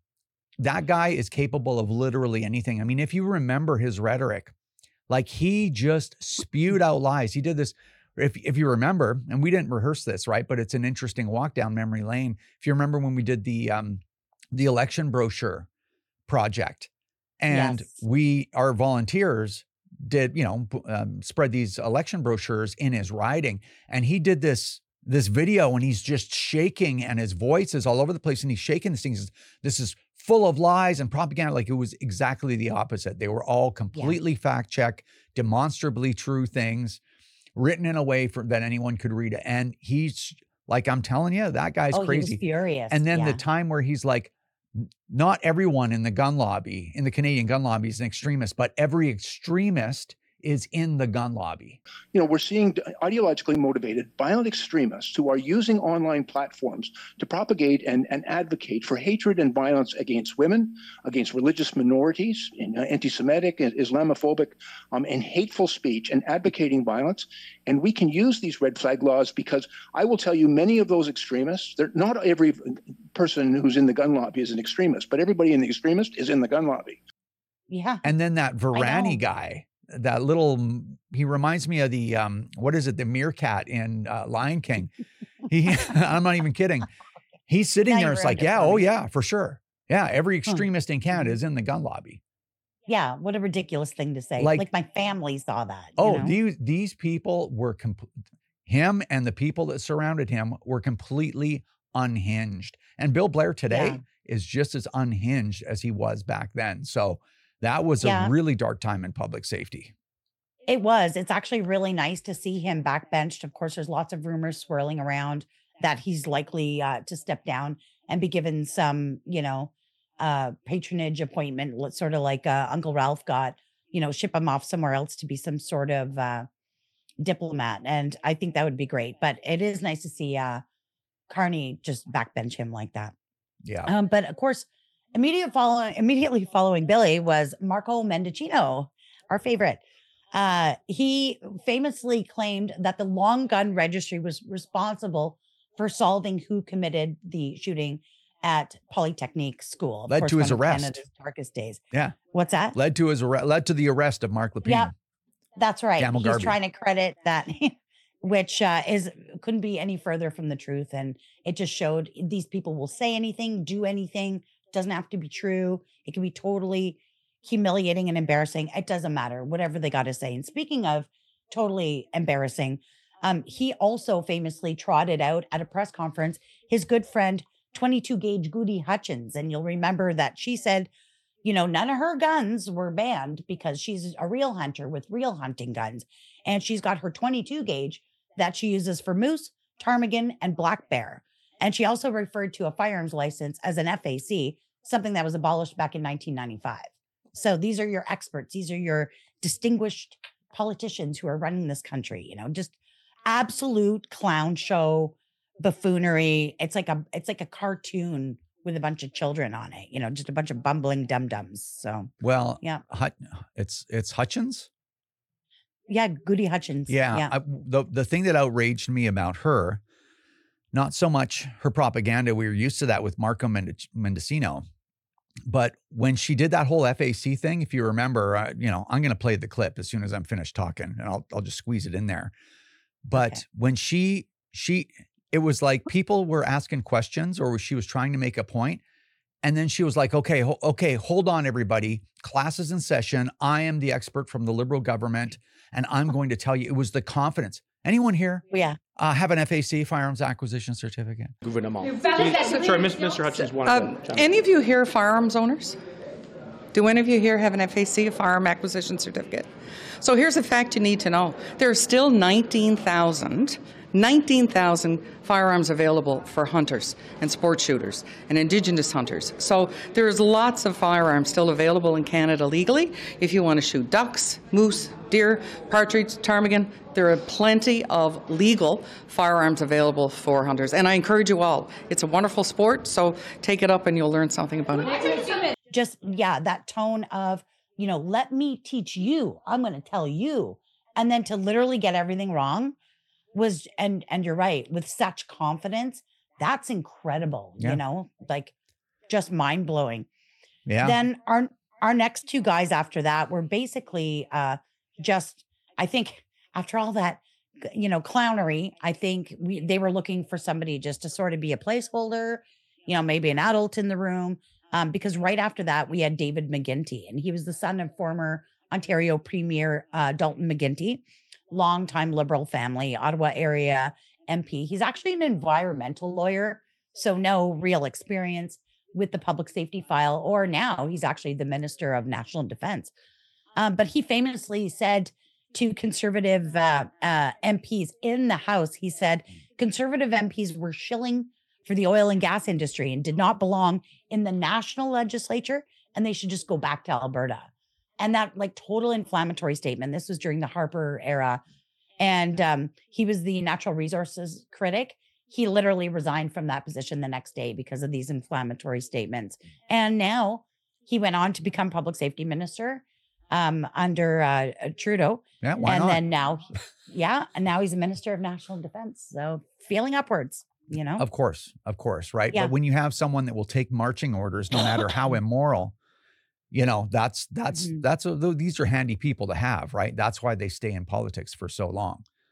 that guy is capable of literally anything. I mean, if you remember his rhetoric, like he just spewed out lies. He did this. If if you remember, and we didn't rehearse this, right? But it's an interesting walk down memory lane. If you remember when we did the um the election brochure project, and Yes. we our volunteers did, you know, p- um, spread these election brochures in his riding, and he did this this video, and he's just shaking, and his voice is all over the place, and he's shaking these things. This is full of lies and propaganda. Like it was exactly the opposite. They were all Yeah. completely fact check, demonstrably true things, written in a way for that anyone could read it. And he's like, I'm telling you, that guy's Oh, he was crazy. furious. And then the Yeah. time where he's like, "N- not everyone in the gun lobby, in the Canadian gun lobby is an extremist, but every extremist is in the gun lobby." You know, we're seeing ideologically motivated violent extremists who are using online platforms to propagate and, and advocate for hatred and violence against women, against religious minorities, and, uh, anti-Semitic, and Islamophobic, um, and hateful speech, and advocating violence. And we can use these red flag laws because I will tell you, many of those extremists, they're not every person who's in the gun lobby is an extremist, but everybody in the extremist is in the gun lobby. Yeah. And then that I Varani know. guy, that little, he reminds me of the, um, what is it, the meerkat in uh, Lion King. He, I'm not even kidding. He's sitting Now there. you It's like, ruined it yeah, for oh me. yeah, for sure. Yeah, every extremist in Canada is in the gun lobby. Yeah, what a ridiculous thing to say. Like- Like, my family saw that. you Oh, know? these these people were comp- him and the people that surrounded him were completely unhinged. And Bill Blair today Yeah. is just as unhinged as he was back then. So that was Yeah. a really dark time in public safety. It was. It's actually really nice to see him backbenched. Of course, there's lots of rumors swirling around that he's likely uh, to step down and be given some, you know, uh, patronage appointment, li- sort of like uh, Uncle Ralph got, you know, ship him off somewhere else to be some sort of uh, diplomat. And I think that would be great. But it is nice to see uh, Carney just backbench him like that. Yeah. Um, but of course, immediate follow- immediately following Billy was Marco Mendicino, our favorite. Uh, he famously claimed that the Long Gun Registry was responsible for solving who committed the shooting at Polytechnique School. Of Led course, to his one of arrest. Canada's darkest days. Yeah. What's that? Led to his arre- led to the arrest of Mark Lepine. Yeah. That's right. Camel He's Garby. trying to credit that, which uh, is couldn't be any further from the truth. And it just showed these people will say anything, do anything. Doesn't have to be true. It can be totally humiliating and embarrassing. It doesn't matter, whatever they got to say. And speaking of totally embarrassing, um, he also famously trotted out at a press conference his good friend, twenty-two gauge Goody Hutchins. And you'll remember that she said, you know, none of her guns were banned because she's a real hunter with real hunting guns. And she's got her twenty-two gauge that she uses for moose, ptarmigan, and black bear. And she also referred to a firearms license as an F A C, something that was abolished back in nineteen ninety-five. So these are your experts. These are your distinguished politicians who are running this country, you know, just absolute clown show buffoonery. It's like a, it's like a cartoon with a bunch of children on it, you know, just a bunch of bumbling dum-dums. So Well, yeah, Hut, it's it's Hutchins. yeah, Goody Hutchins. Yeah. yeah. I, the the thing that outraged me about her, not so much her propaganda. We were used to that with Marco Mendic- Mendicino. But when she did that whole F A C thing, if you remember, uh, you know, I'm going to play the clip as soon as I'm finished talking, and I'll I'll just squeeze it in there. But Okay. when she she, it was like people were asking questions, or she was trying to make a point, and then she was like, "Okay, ho- okay, hold on, everybody. Class is in session. I am the expert from the Liberal government, and I'm going to tell you." It was the confidence. Anyone here Yeah. uh, have an F A C, firearms acquisition certificate? Gouvernement. Sorry, Mister Hutchins wanted Um, to. any of you here firearms owners? Do any of you here have an F A C, a firearm acquisition certificate? So here's a fact you need to know. There are still nineteen thousand, nineteen thousand firearms available for hunters and sport shooters and Indigenous hunters. So there's lots of firearms still available in Canada legally. If you want to shoot ducks, moose, deer, partridge, ptarmigan, there are plenty of legal firearms available for hunters. And I encourage you all. It's a wonderful sport, so take it up and you'll learn something about it. Just, yeah, that tone of, you know, let me teach you. I'm going to tell you. And then to literally get everything wrong was, and and you're right, with such confidence, that's incredible, Yeah. you know, like just mind blowing. Yeah. Then our our next two guys after that were basically uh just, I think after all that, you know, clownery, I think we they were looking for somebody just to sort of be a placeholder, you know, maybe an adult in the room. Um, because right after that, we had David McGuinty, and he was the son of former Ontario Premier uh, Dalton McGuinty, longtime Liberal family, Ottawa area M P. He's actually an environmental lawyer, so no real experience with the public safety file, or now he's actually the Minister of National Defense. Um, but he famously said to conservative uh, uh, M Ps in the House, he said conservative M Ps were shilling for the oil and gas industry and did not belong in the national legislature, and they should just go back to Alberta. And that like total inflammatory statement. This was during the Harper era. And um, he was the natural resources critic. He literally resigned from that position the next day because of these inflammatory statements. And now he went on to become public safety minister um, under uh, Trudeau. Yeah, why and not? then now, yeah, and now he's a minister of national defense. So feeling upwards, you know? Of course, of course, right? Yeah. But when you have someone that will take marching orders, no matter how immoral, you know, that's that's Mhm. that's a, these are handy people to have, right? That's why they stay in politics for so long.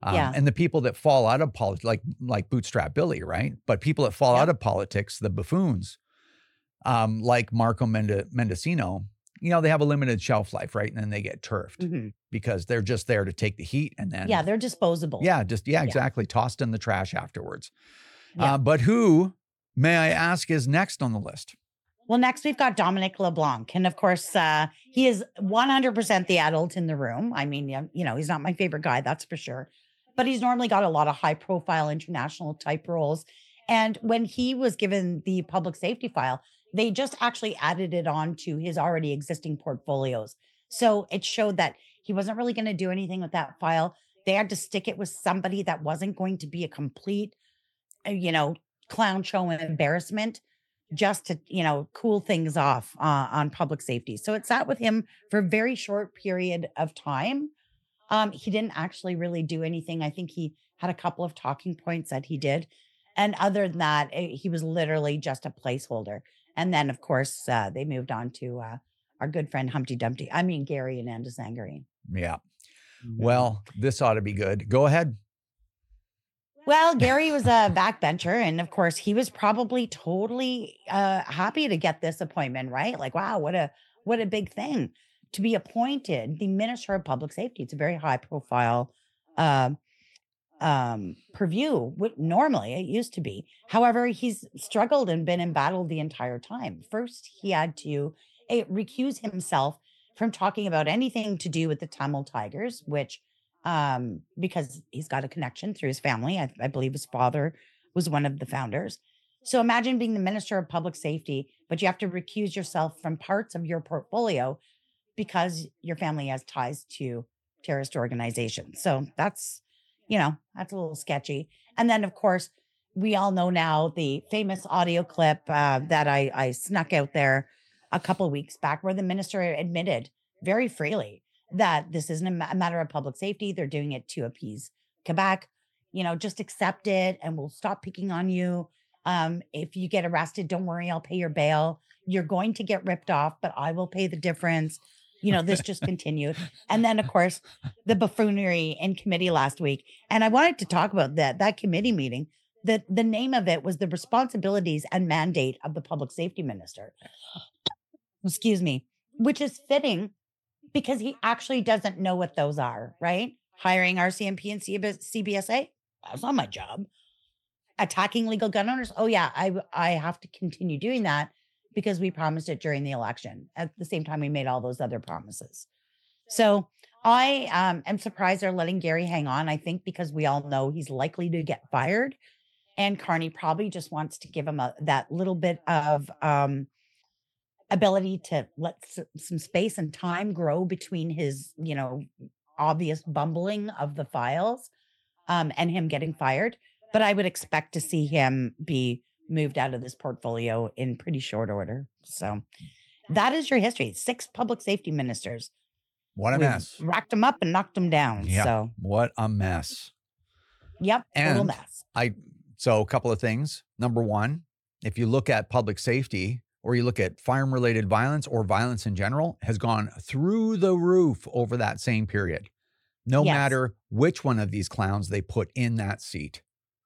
Um, Yeah. And the people that fall out of politics, like like Bootstrap Billy, right? But people that fall Yep. out of politics, the buffoons, um, like Marco Mende- Mendocino, you know, they have a limited shelf life, right? And then they get turfed hmm because they're just there to take the heat and then Yeah, they're disposable. yeah, just yeah, Yeah. exactly, tossed in the trash afterwards. Yeah. Uh, but who, may I ask, is next on the list? Well, next we've got Dominic LeBlanc. And of course, uh, he is one hundred percent the adult in the room. I mean, yeah, you know, he's not my favorite guy, that's for sure. But he's normally got a lot of high profile international type roles. And when he was given the public safety file, they just actually added it on to his already existing portfolios. So it showed that he wasn't really going to do anything with that file. They had to stick it with somebody that wasn't going to be a complete, uh, you know, clown show and embarrassment, just to, you know, cool things off uh, on public safety. So it sat with him for a very short period of time. Um, he didn't actually really do anything. I think he had a couple of talking points that he did. And other than that, eh, he was literally just a placeholder. And then, of course, uh, they moved on to uh, our good friend Humpty Dumpty. I mean, Gary and Andy Sangarine. Yeah. Well, this ought to be good. Go ahead. Well, Gary was a backbencher, and of course, he was probably totally uh, happy to get this appointment, right? Like, wow, what a what a big thing to be appointed the Minister of Public Safety. It's a very high profile uh, um, purview. What normally it used to be. However, he's struggled and been embattled the entire time. First, he had to uh, recuse himself from talking about anything to do with the Tamil Tigers, which um, because he's got a connection through his family. I, I believe his father was one of the founders. So imagine being the Minister of Public Safety, but you have to recuse yourself from parts of your portfolio because your family has ties to terrorist organizations. So that's, you know, that's a little sketchy. And then, of course, we all know now the famous audio clip uh, that I, I snuck out there a couple of weeks back where the minister admitted very freely that this isn't a ma- matter of public safety. They're doing it to appease Quebec. You know, just accept it and we'll stop picking on you. Um, if you get arrested, don't worry, I'll pay your bail. You're going to get ripped off, but I will pay the difference. You know, this just continued. And then, of course, the buffoonery in committee last week. And I wanted to talk about that, that committee meeting. The, the name of it was the responsibilities and mandate of the public safety minister. Excuse me, which is fitting because he actually doesn't know what those are, right? Hiring R C M P and C B S A, that's not my job. Attacking legal gun owners, oh yeah, I I have to continue doing that because we promised it during the election. At the same time, we made all those other promises. So I um, am surprised they're letting Gary hang on. I think because we all know he's likely to get fired, and Carney probably just wants to give him a, that little bit of um, ability to let s- some space and time grow between his, you know, obvious bumbling of the files um, and him getting fired. But I would expect to see him be moved out of this portfolio in pretty short order. So that is your history. Six public safety ministers. What a We've mess. racked them up and knocked them down. Yeah. So, What a mess. yep, total And mess. I, so a couple of things. Number one, if you look at public safety or you look at firearm related violence or violence in general, has gone through the roof over that same period. No Yes. matter which one of these clowns they put in that seat.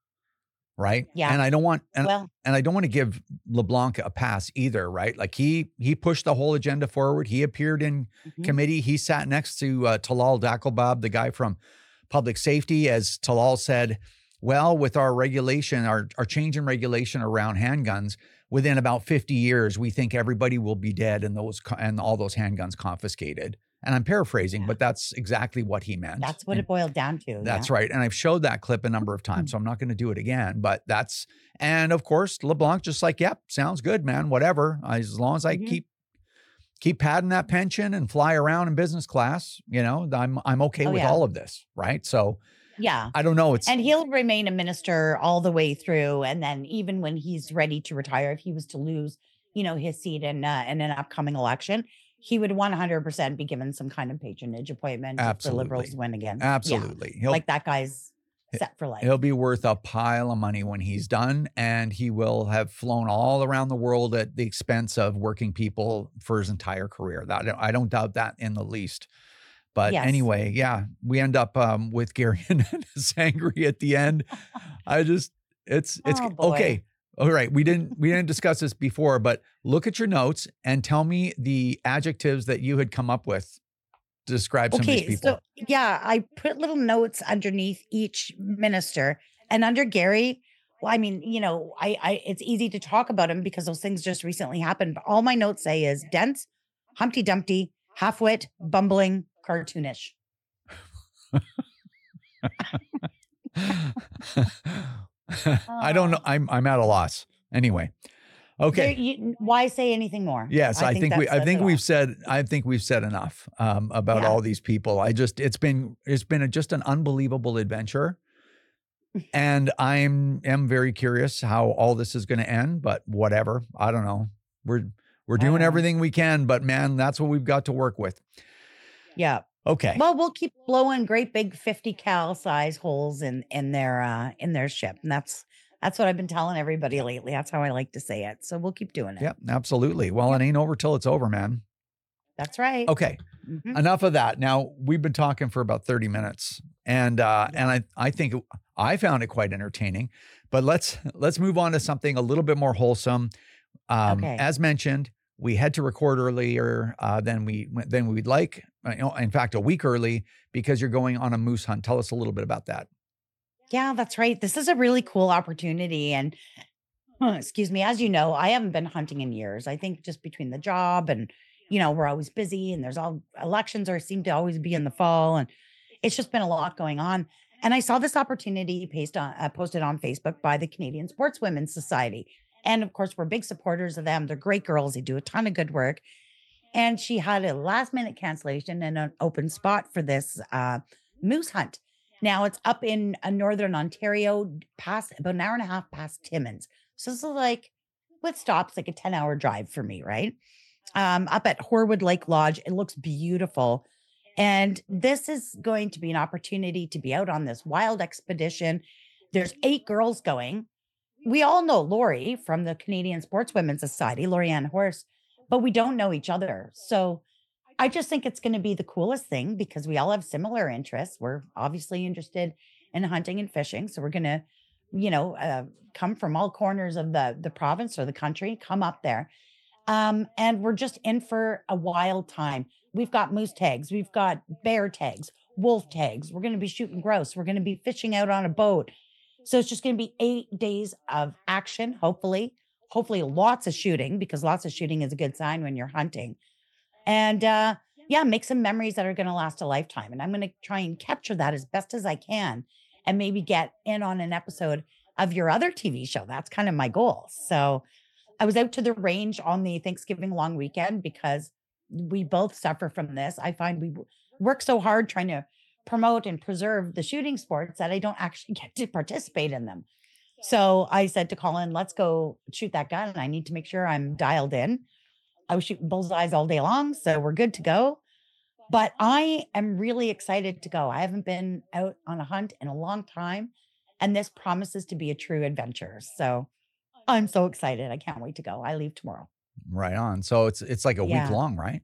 Right. Yeah. And I don't want, and, Well, and I don't want to give LeBlanc a pass either. Right. Like he, he pushed the whole agenda forward. He appeared in mhm. committee. He sat next to uh, Talal Dakelbab, the guy from public safety, as Talal said, well, with our regulation, our, our change in regulation around handguns, within about fifty years, we think everybody will be dead and those co- and all those handguns confiscated. And I'm paraphrasing, Yeah. but that's exactly what he meant. that's what And it boiled down to. that's yeah. right. And I've showed that clip a number of times, so I'm not going to do it again. But that's, and of course, LeBlanc just like, yep, sounds good, man. Whatever. As long as I Mhm. keep keep padding that pension and fly around in business class, you know, I'm I'm okay Oh, with yeah. all of this, right? So Yeah. I don't know. It's And he'll remain a minister all the way through. And then even when he's ready to retire, if he was to lose, you know, his seat in, uh, in an upcoming election, he would one hundred percent be given some kind of patronage appointment if the Absolutely. Liberals win again. Yeah. absolutely. He'll Like that guy's set for life. he'll be worth a pile of money when he's done, and he will have flown all around the world at the expense of working people for his entire career. That I don't doubt that in the least. But Yes. anyway, yeah, we end up um, with Gary and Sangri at the end. I just, it's, it's Oh, boy. okay. All right. We didn't, we didn't discuss this before, but look at your notes and tell me the adjectives that you had come up with to describe some of these Okay, people. so yeah, I put little notes underneath each minister, and under Gary, well, I mean, you know, I, I it's easy to talk about him because those things just recently happened. But all my notes say is dense, Humpty Dumpty, half-wit, bumbling, cartoonish. I don't know. I'm, I'm at a loss. Anyway. Okay. There, you, why say anything more? Yes, I, think, that we. I says think it all. we've said. I think we've said enough um, about Yeah. all these people. I just. It's been. It's been a, just an unbelievable adventure, and I'm am very curious how all this is going to end. But whatever. I don't know. We're we're doing know. everything we can, but man, that's what we've got to work with. Yeah. Okay. Well, we'll keep blowing great big fifty cal size holes in in their uh in their ship, and that's that's what I've been telling everybody lately. That's how I like to say it. So we'll keep doing it. Yep. Absolutely. Well, it ain't over till it's over, man. That's right. Okay. Mhm. Enough of that. Now we've been talking for about thirty minutes, and uh, and I I think I found it quite entertaining. But let's let's move on to something a little bit more wholesome. Um, Okay. As mentioned, we had to record earlier uh, than we than we'd like. Uh, you know, in fact, a week early because you're going on a moose hunt. Tell us a little bit about that. Yeah, that's right. This is a really cool opportunity. And huh, excuse me, as you know, I haven't been hunting in years. I think just between the job and, you know, we're always busy and there's all elections or seem to always be in the fall. And it's just been a lot going on. And I saw this opportunity pasted on, uh, posted on Facebook by the Canadian Sportswomen's Society. And of course, we're big supporters of them. They're great girls. They do a ton of good work. And she had a last minute cancellation and an open spot for this uh, moose hunt. Now it's up in uh, northern Ontario, past about an hour and a half past Timmins. So this is like, with stops, like a ten hour drive for me, right? Um, up at Horwood Lake Lodge. It looks beautiful. And this is going to be an opportunity to be out on this wild expedition. There's eight girls going. We all know Lori from the Canadian Sportswomen's Society, Lori Ann Horse, but we don't know each other. So I just think it's going to be the coolest thing because we all have similar interests. We're obviously interested in hunting and fishing. So we're going to, you know, uh, come from all corners of the, the province or the country, come up there. Um, and we're just in for a wild time. We've got moose tags. We've got bear tags, wolf tags. We're going to be shooting grouse. We're going to be fishing out on a boat. So it's just going to be eight days of action, hopefully, hopefully lots of shooting because lots of shooting is a good sign when you're hunting. And uh, yeah, make some memories that are going to last a lifetime. And I'm going to try and capture that as best as I can and maybe get in on an episode of your other T V show. That's kind of my goal. So I was out to the range on the Thanksgiving long weekend because we both suffer from this. I find we work so hard trying to promote and preserve the shooting sports that I don't actually get to participate in them. So I said to Colin, let's go shoot that gun. And I need to make sure I'm dialed in. I was shooting bullseyes all day long, so we're good to go. But I am really excited to go. I haven't been out on a hunt in a long time, and this promises to be a true adventure. So I'm so excited. I can't wait to go. I leave tomorrow. Right on. So it's it's like a Yeah. week long, right?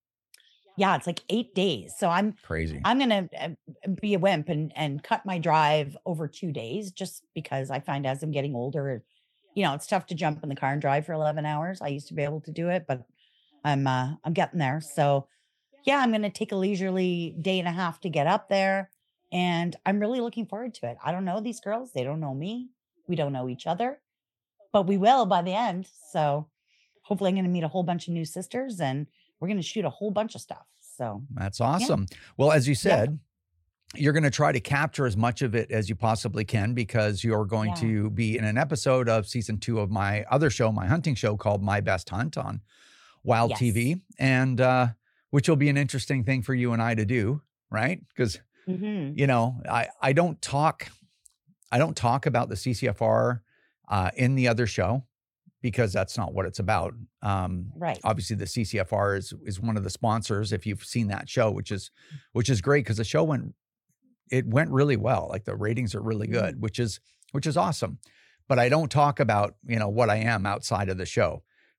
Yeah, it's like eight days. So I'm Crazy. I'm gonna uh, be a wimp and and cut my drive over two days just because I find as I'm getting older, you know, it's tough to jump in the car and drive for eleven hours. I used to be able to do it, but I'm uh I'm getting there. So yeah, I'm gonna take a leisurely day and a half to get up there. And I'm really looking forward to it. I don't know these girls, they don't know me, we don't know each other, but we will by the end. So hopefully I'm gonna meet a whole bunch of new sisters and we're gonna shoot a whole bunch of stuff. So That's awesome. Well, as you said, you're going to try to capture as much of it as you possibly can because you're going Yeah. to be in an episode of season two of my other show, my hunting show called My Best Hunt on Wild Yes. T V, and uh, which will be an interesting thing for you and I to do, right? Because mhm. you know, I I don't talk, I don't talk about the C C F R uh, in the other show because that's not what it's about. Um, Right. Obviously, the C C F R is is one of the sponsors. If you've seen that show, which is which is great because the show went it went really well. Like the ratings are really good, which is which is awesome. But I don't talk about you know what I am outside of the show.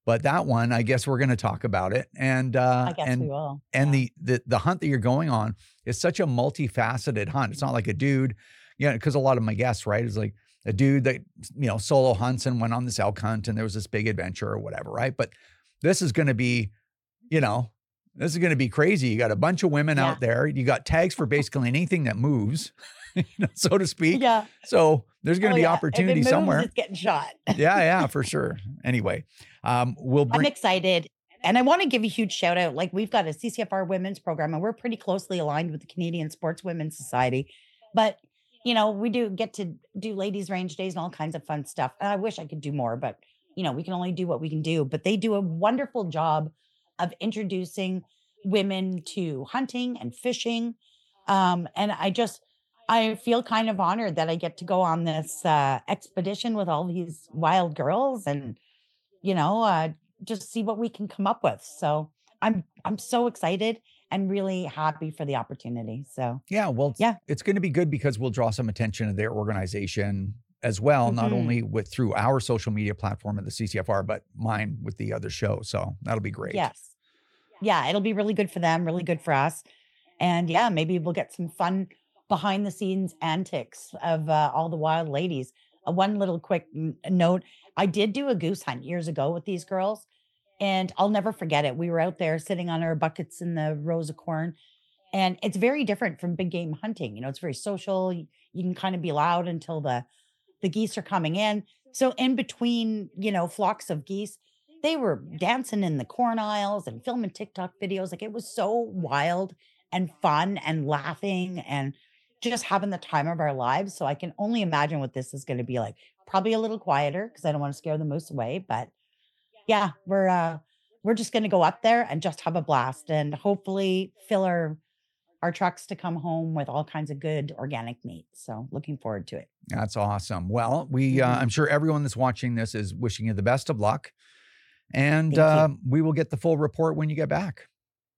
But that one, I guess we're going to talk about it. And uh, I guess and we will. and Yeah. the, the the hunt that you're going on is such a multifaceted hunt. It's not like a dude, you know, because a lot of my guests, right, is like a dude that, you know, solo hunts and went on this elk hunt and there was this big adventure or whatever, right? But this is going to be, you know, this is going to be crazy. You got a bunch of women Yeah. out there. You got tags for basically anything that moves, you know, so to speak. Yeah. So there's going to Oh, be yeah. opportunity if it moves, somewhere. It's getting shot. Yeah, yeah, for sure. Anyway, um, we'll I'm bring. excited. And I want to give a huge shout out. Like, we've got a C C F R women's program, and we're pretty closely aligned with the Canadian Sports Women's Society. But, you know, we do get to do ladies' range days and all kinds of fun stuff. And I wish I could do more, but, you know, we can only do what we can do. But they do a wonderful job of introducing women to hunting and fishing. Um, and I just, I feel kind of honored that I get to go on this uh, expedition with all these wild girls and, you know, uh, just see what we can come up with. So I'm, I'm so excited and really happy for the opportunity. So Yeah, well, it's, Yeah. it's going to be good because we'll draw some attention to their organization as well, not Mhm. only with through our social media platform of the C C F R, but mine with the other show. So that'll be great. yes, yeah, it'll be really good for them, really good for us. And yeah, maybe we'll get some fun behind the scenes antics of uh, all the wild ladies. Uh, one little quick n- note. I did do a goose hunt years ago with these girls, and I'll never forget it. We were out there sitting on our buckets in the rows of corn, and it's very different from big game hunting. You know, it's very social. You, you can kind of be loud until the the geese are coming in. So in between, you know, flocks of geese, they were dancing in the corn aisles and filming TikTok videos. Like, it was so wild and fun and laughing and just having the time of our lives. So I can only imagine what this is going to be like. Probably a little quieter because I don't want to scare the moose away. But yeah, we're uh we're just going to go up there and just have a blast and hopefully fill our our trucks to come home with all kinds of good organic meat. So looking forward to it. That's awesome. Well, we, uh, Mhm. I'm sure everyone that's watching this is wishing you the best of luck. And Thank you. uh, we will get the full report when you get back.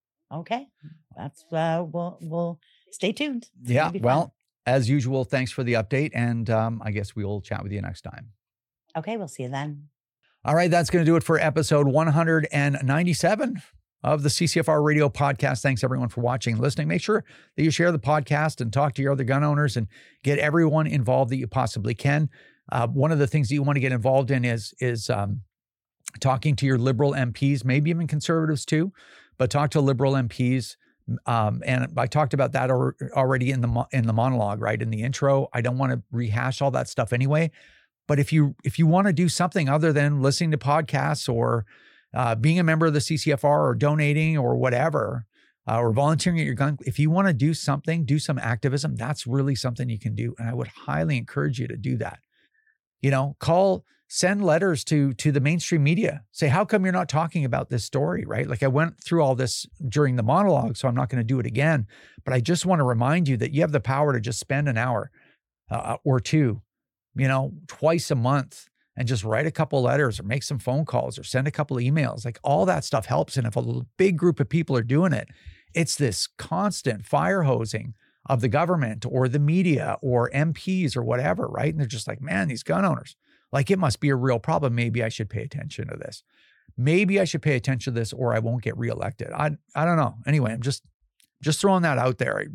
Okay. That's uh we'll we'll stay tuned. It's Yeah. gonna be fun. Well, as usual, thanks for the update. And um, I guess we'll chat with you next time. Okay, we'll see you then. All right. That's going to do it for episode one hundred ninety-seven of the C C F R Radio Podcast. Thanks everyone for watching and listening. Make sure that you share the podcast and talk to your other gun owners and get everyone involved that you possibly can. Uh, one of the things that you want to get involved in is, is um, talking to your liberal M Ps, maybe even conservatives too, but talk to liberal M Ps. Um, and I talked about that or, already in the mo- in the monologue, right? In the intro. I don't want to rehash all that stuff anyway. But if you if you want to do something other than listening to podcasts or uh, being a member of the C C F R or donating or whatever, uh, or volunteering at your gun, if you want to do something, do some activism, that's really something you can do. And I would highly encourage you to do that. You know, call, send letters to to the mainstream media. Say, how come you're not talking about this story, right? Like I went through all this during the monologue, so I'm not going to do it again. But I just want to remind you that you have the power to just spend an hour uh, or two, you know, twice a month and just write a couple letters or make some phone calls or send a couple of emails. Like all that stuff helps. And if a big group of people are doing it, it's this constant fire hosing of the government or the media or M Ps or whatever, right? And they're just like, man, these gun owners, like it must be a real problem. Maybe I should pay attention to this. Maybe I should pay attention to this or I won't get reelected. I I don't know. Anyway, I'm just, just throwing that out there.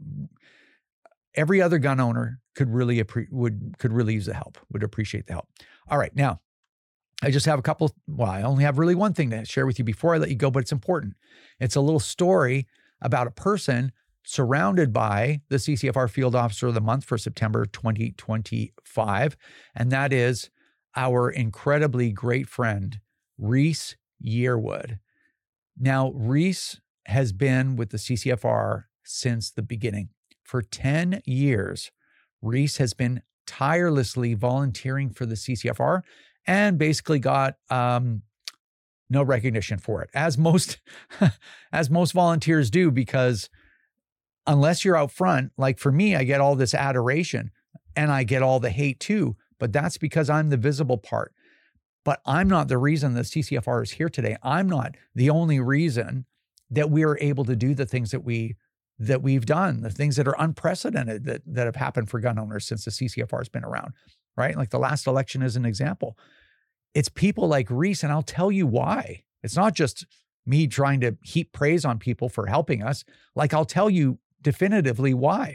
Every other gun owner could really appre- would could really use the help, would appreciate the help. All right, now I just have a couple. Well, I only have really one thing to share with you before I let you go, but it's important. It's a little story about a person surrounded by the C C F R Field Officer of the Month for September twenty twenty-five, and that is our incredibly great friend Reese Yearwood. Now, Reese has been with the C C F R since the beginning. For ten years, Reese has been tirelessly volunteering for the C C F R and basically got um, no recognition for it, as most as most volunteers do, because unless you're out front, like for me, I get all this adoration and I get all the hate too, but that's because I'm the visible part. But I'm not the reason the C C F R is here today. I'm not the only reason that we are able to do the things that we that we've done, the things that are unprecedented that, that have happened for gun owners since the C C F R has been around, right? Like the last election is an example. it's people like Reese, and I'll tell you why. It's not just me trying to heap praise on people for helping us. Like, I'll tell you definitively why.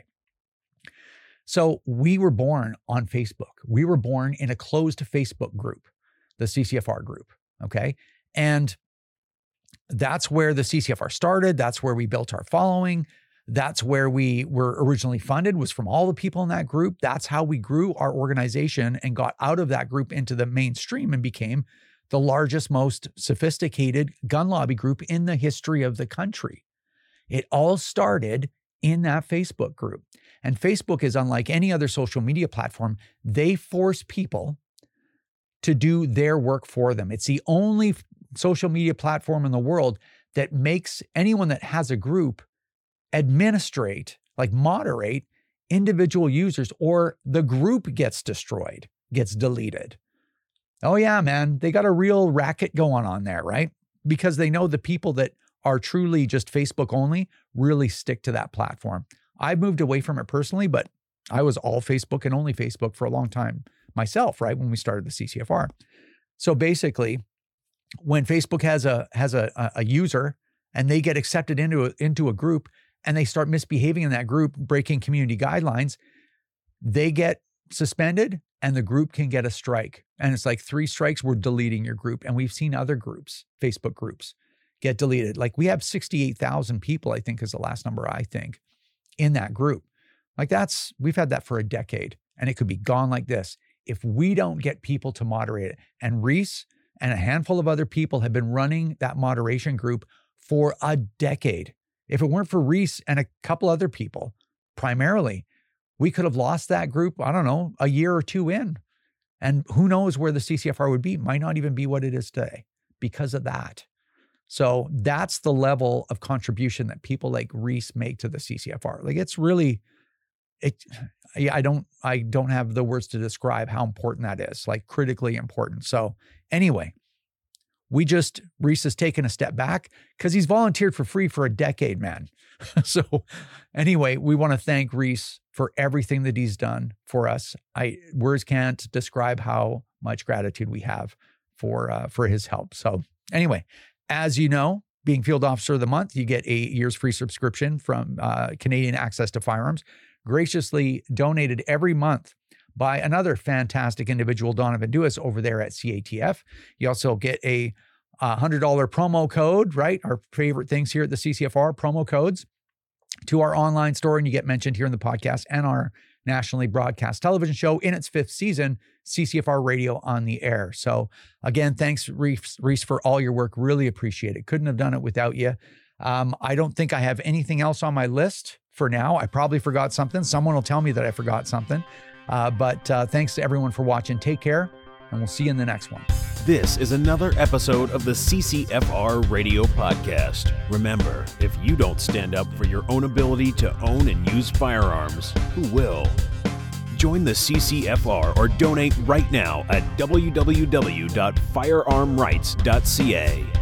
So we were born on Facebook. We were born in a closed Facebook group, the C C F R group, okay? And that's where the C C F R started. That's where we built our following. That's where we were originally funded, was from all the people in that group. That's how we grew our organization and got out of that group into the mainstream and became the largest, most sophisticated gun lobby group in the history of the country. It all started in that Facebook group. And Facebook is unlike any other social media platform. They force people to do their work for them. It's the only social media platform in the world that makes anyone that has a group administrate, like moderate individual users, or the group gets destroyed, gets deleted. Oh yeah, man, they got a real racket going on there, right? Because they know the people that are truly just Facebook only really stick to that platform. I've moved away from it personally, but I was all Facebook and only Facebook for a long time myself, right? When we started the C C F R. So basically, when Facebook has a has a, a user and they get accepted into a, into a group and they start misbehaving in that group, breaking community guidelines, they get suspended and the group can get a strike. And it's like three strikes, we're deleting your group. And we've seen other groups, Facebook groups, get deleted. Like we have sixty-eight thousand people, I think is the last number, I think, in that group. Like that's, we've had that for a decade and it could be gone like this if we don't get people to moderate it. And Reese and a handful of other people have been running that moderation group for a decade. If it weren't for Reese and a couple other people, primarily, we could have lost that group, I don't know, a year or two in. And who knows where the C C F R would be? Might not even be what it is today because of that. So that's the level of contribution that people like Reese make to the C C F R. Like it's really, it. I don't, I don't have the words to describe how important that is, like critically important. So anyway, we just, Reese has taken a step back because he's volunteered for free for a decade, man. So anyway, we want to thank Reese for everything that he's done for us. I words can't describe how much gratitude we have for, uh, for his help. So anyway, as you know, being Field Officer of the Month, you get a year's free subscription from uh, Canadian Access to Firearms, graciously donated every month by another fantastic individual, Donovan Duas, over there at C A T F. You also get a one hundred dollars promo code, right? Our favorite things here at the C C F R, promo codes to our online store, and you get mentioned here in the podcast and our nationally broadcast television show in its fifth season, C C F R Radio on the Air. So again, thanks, Reese, Reese, for all your work. Really appreciate it. Couldn't have done it without you. Um, I don't think I have anything else on my list for now. I probably forgot something. Someone will tell me that I forgot something. Uh, but uh, thanks to everyone for watching. Take care, and we'll see you in the next one. This is another episode of the C C F R Radio Podcast. Remember, if you don't stand up for your own ability to own and use firearms, who will? Join the C C F R or donate right now at w w w dot firearm rights dot c a.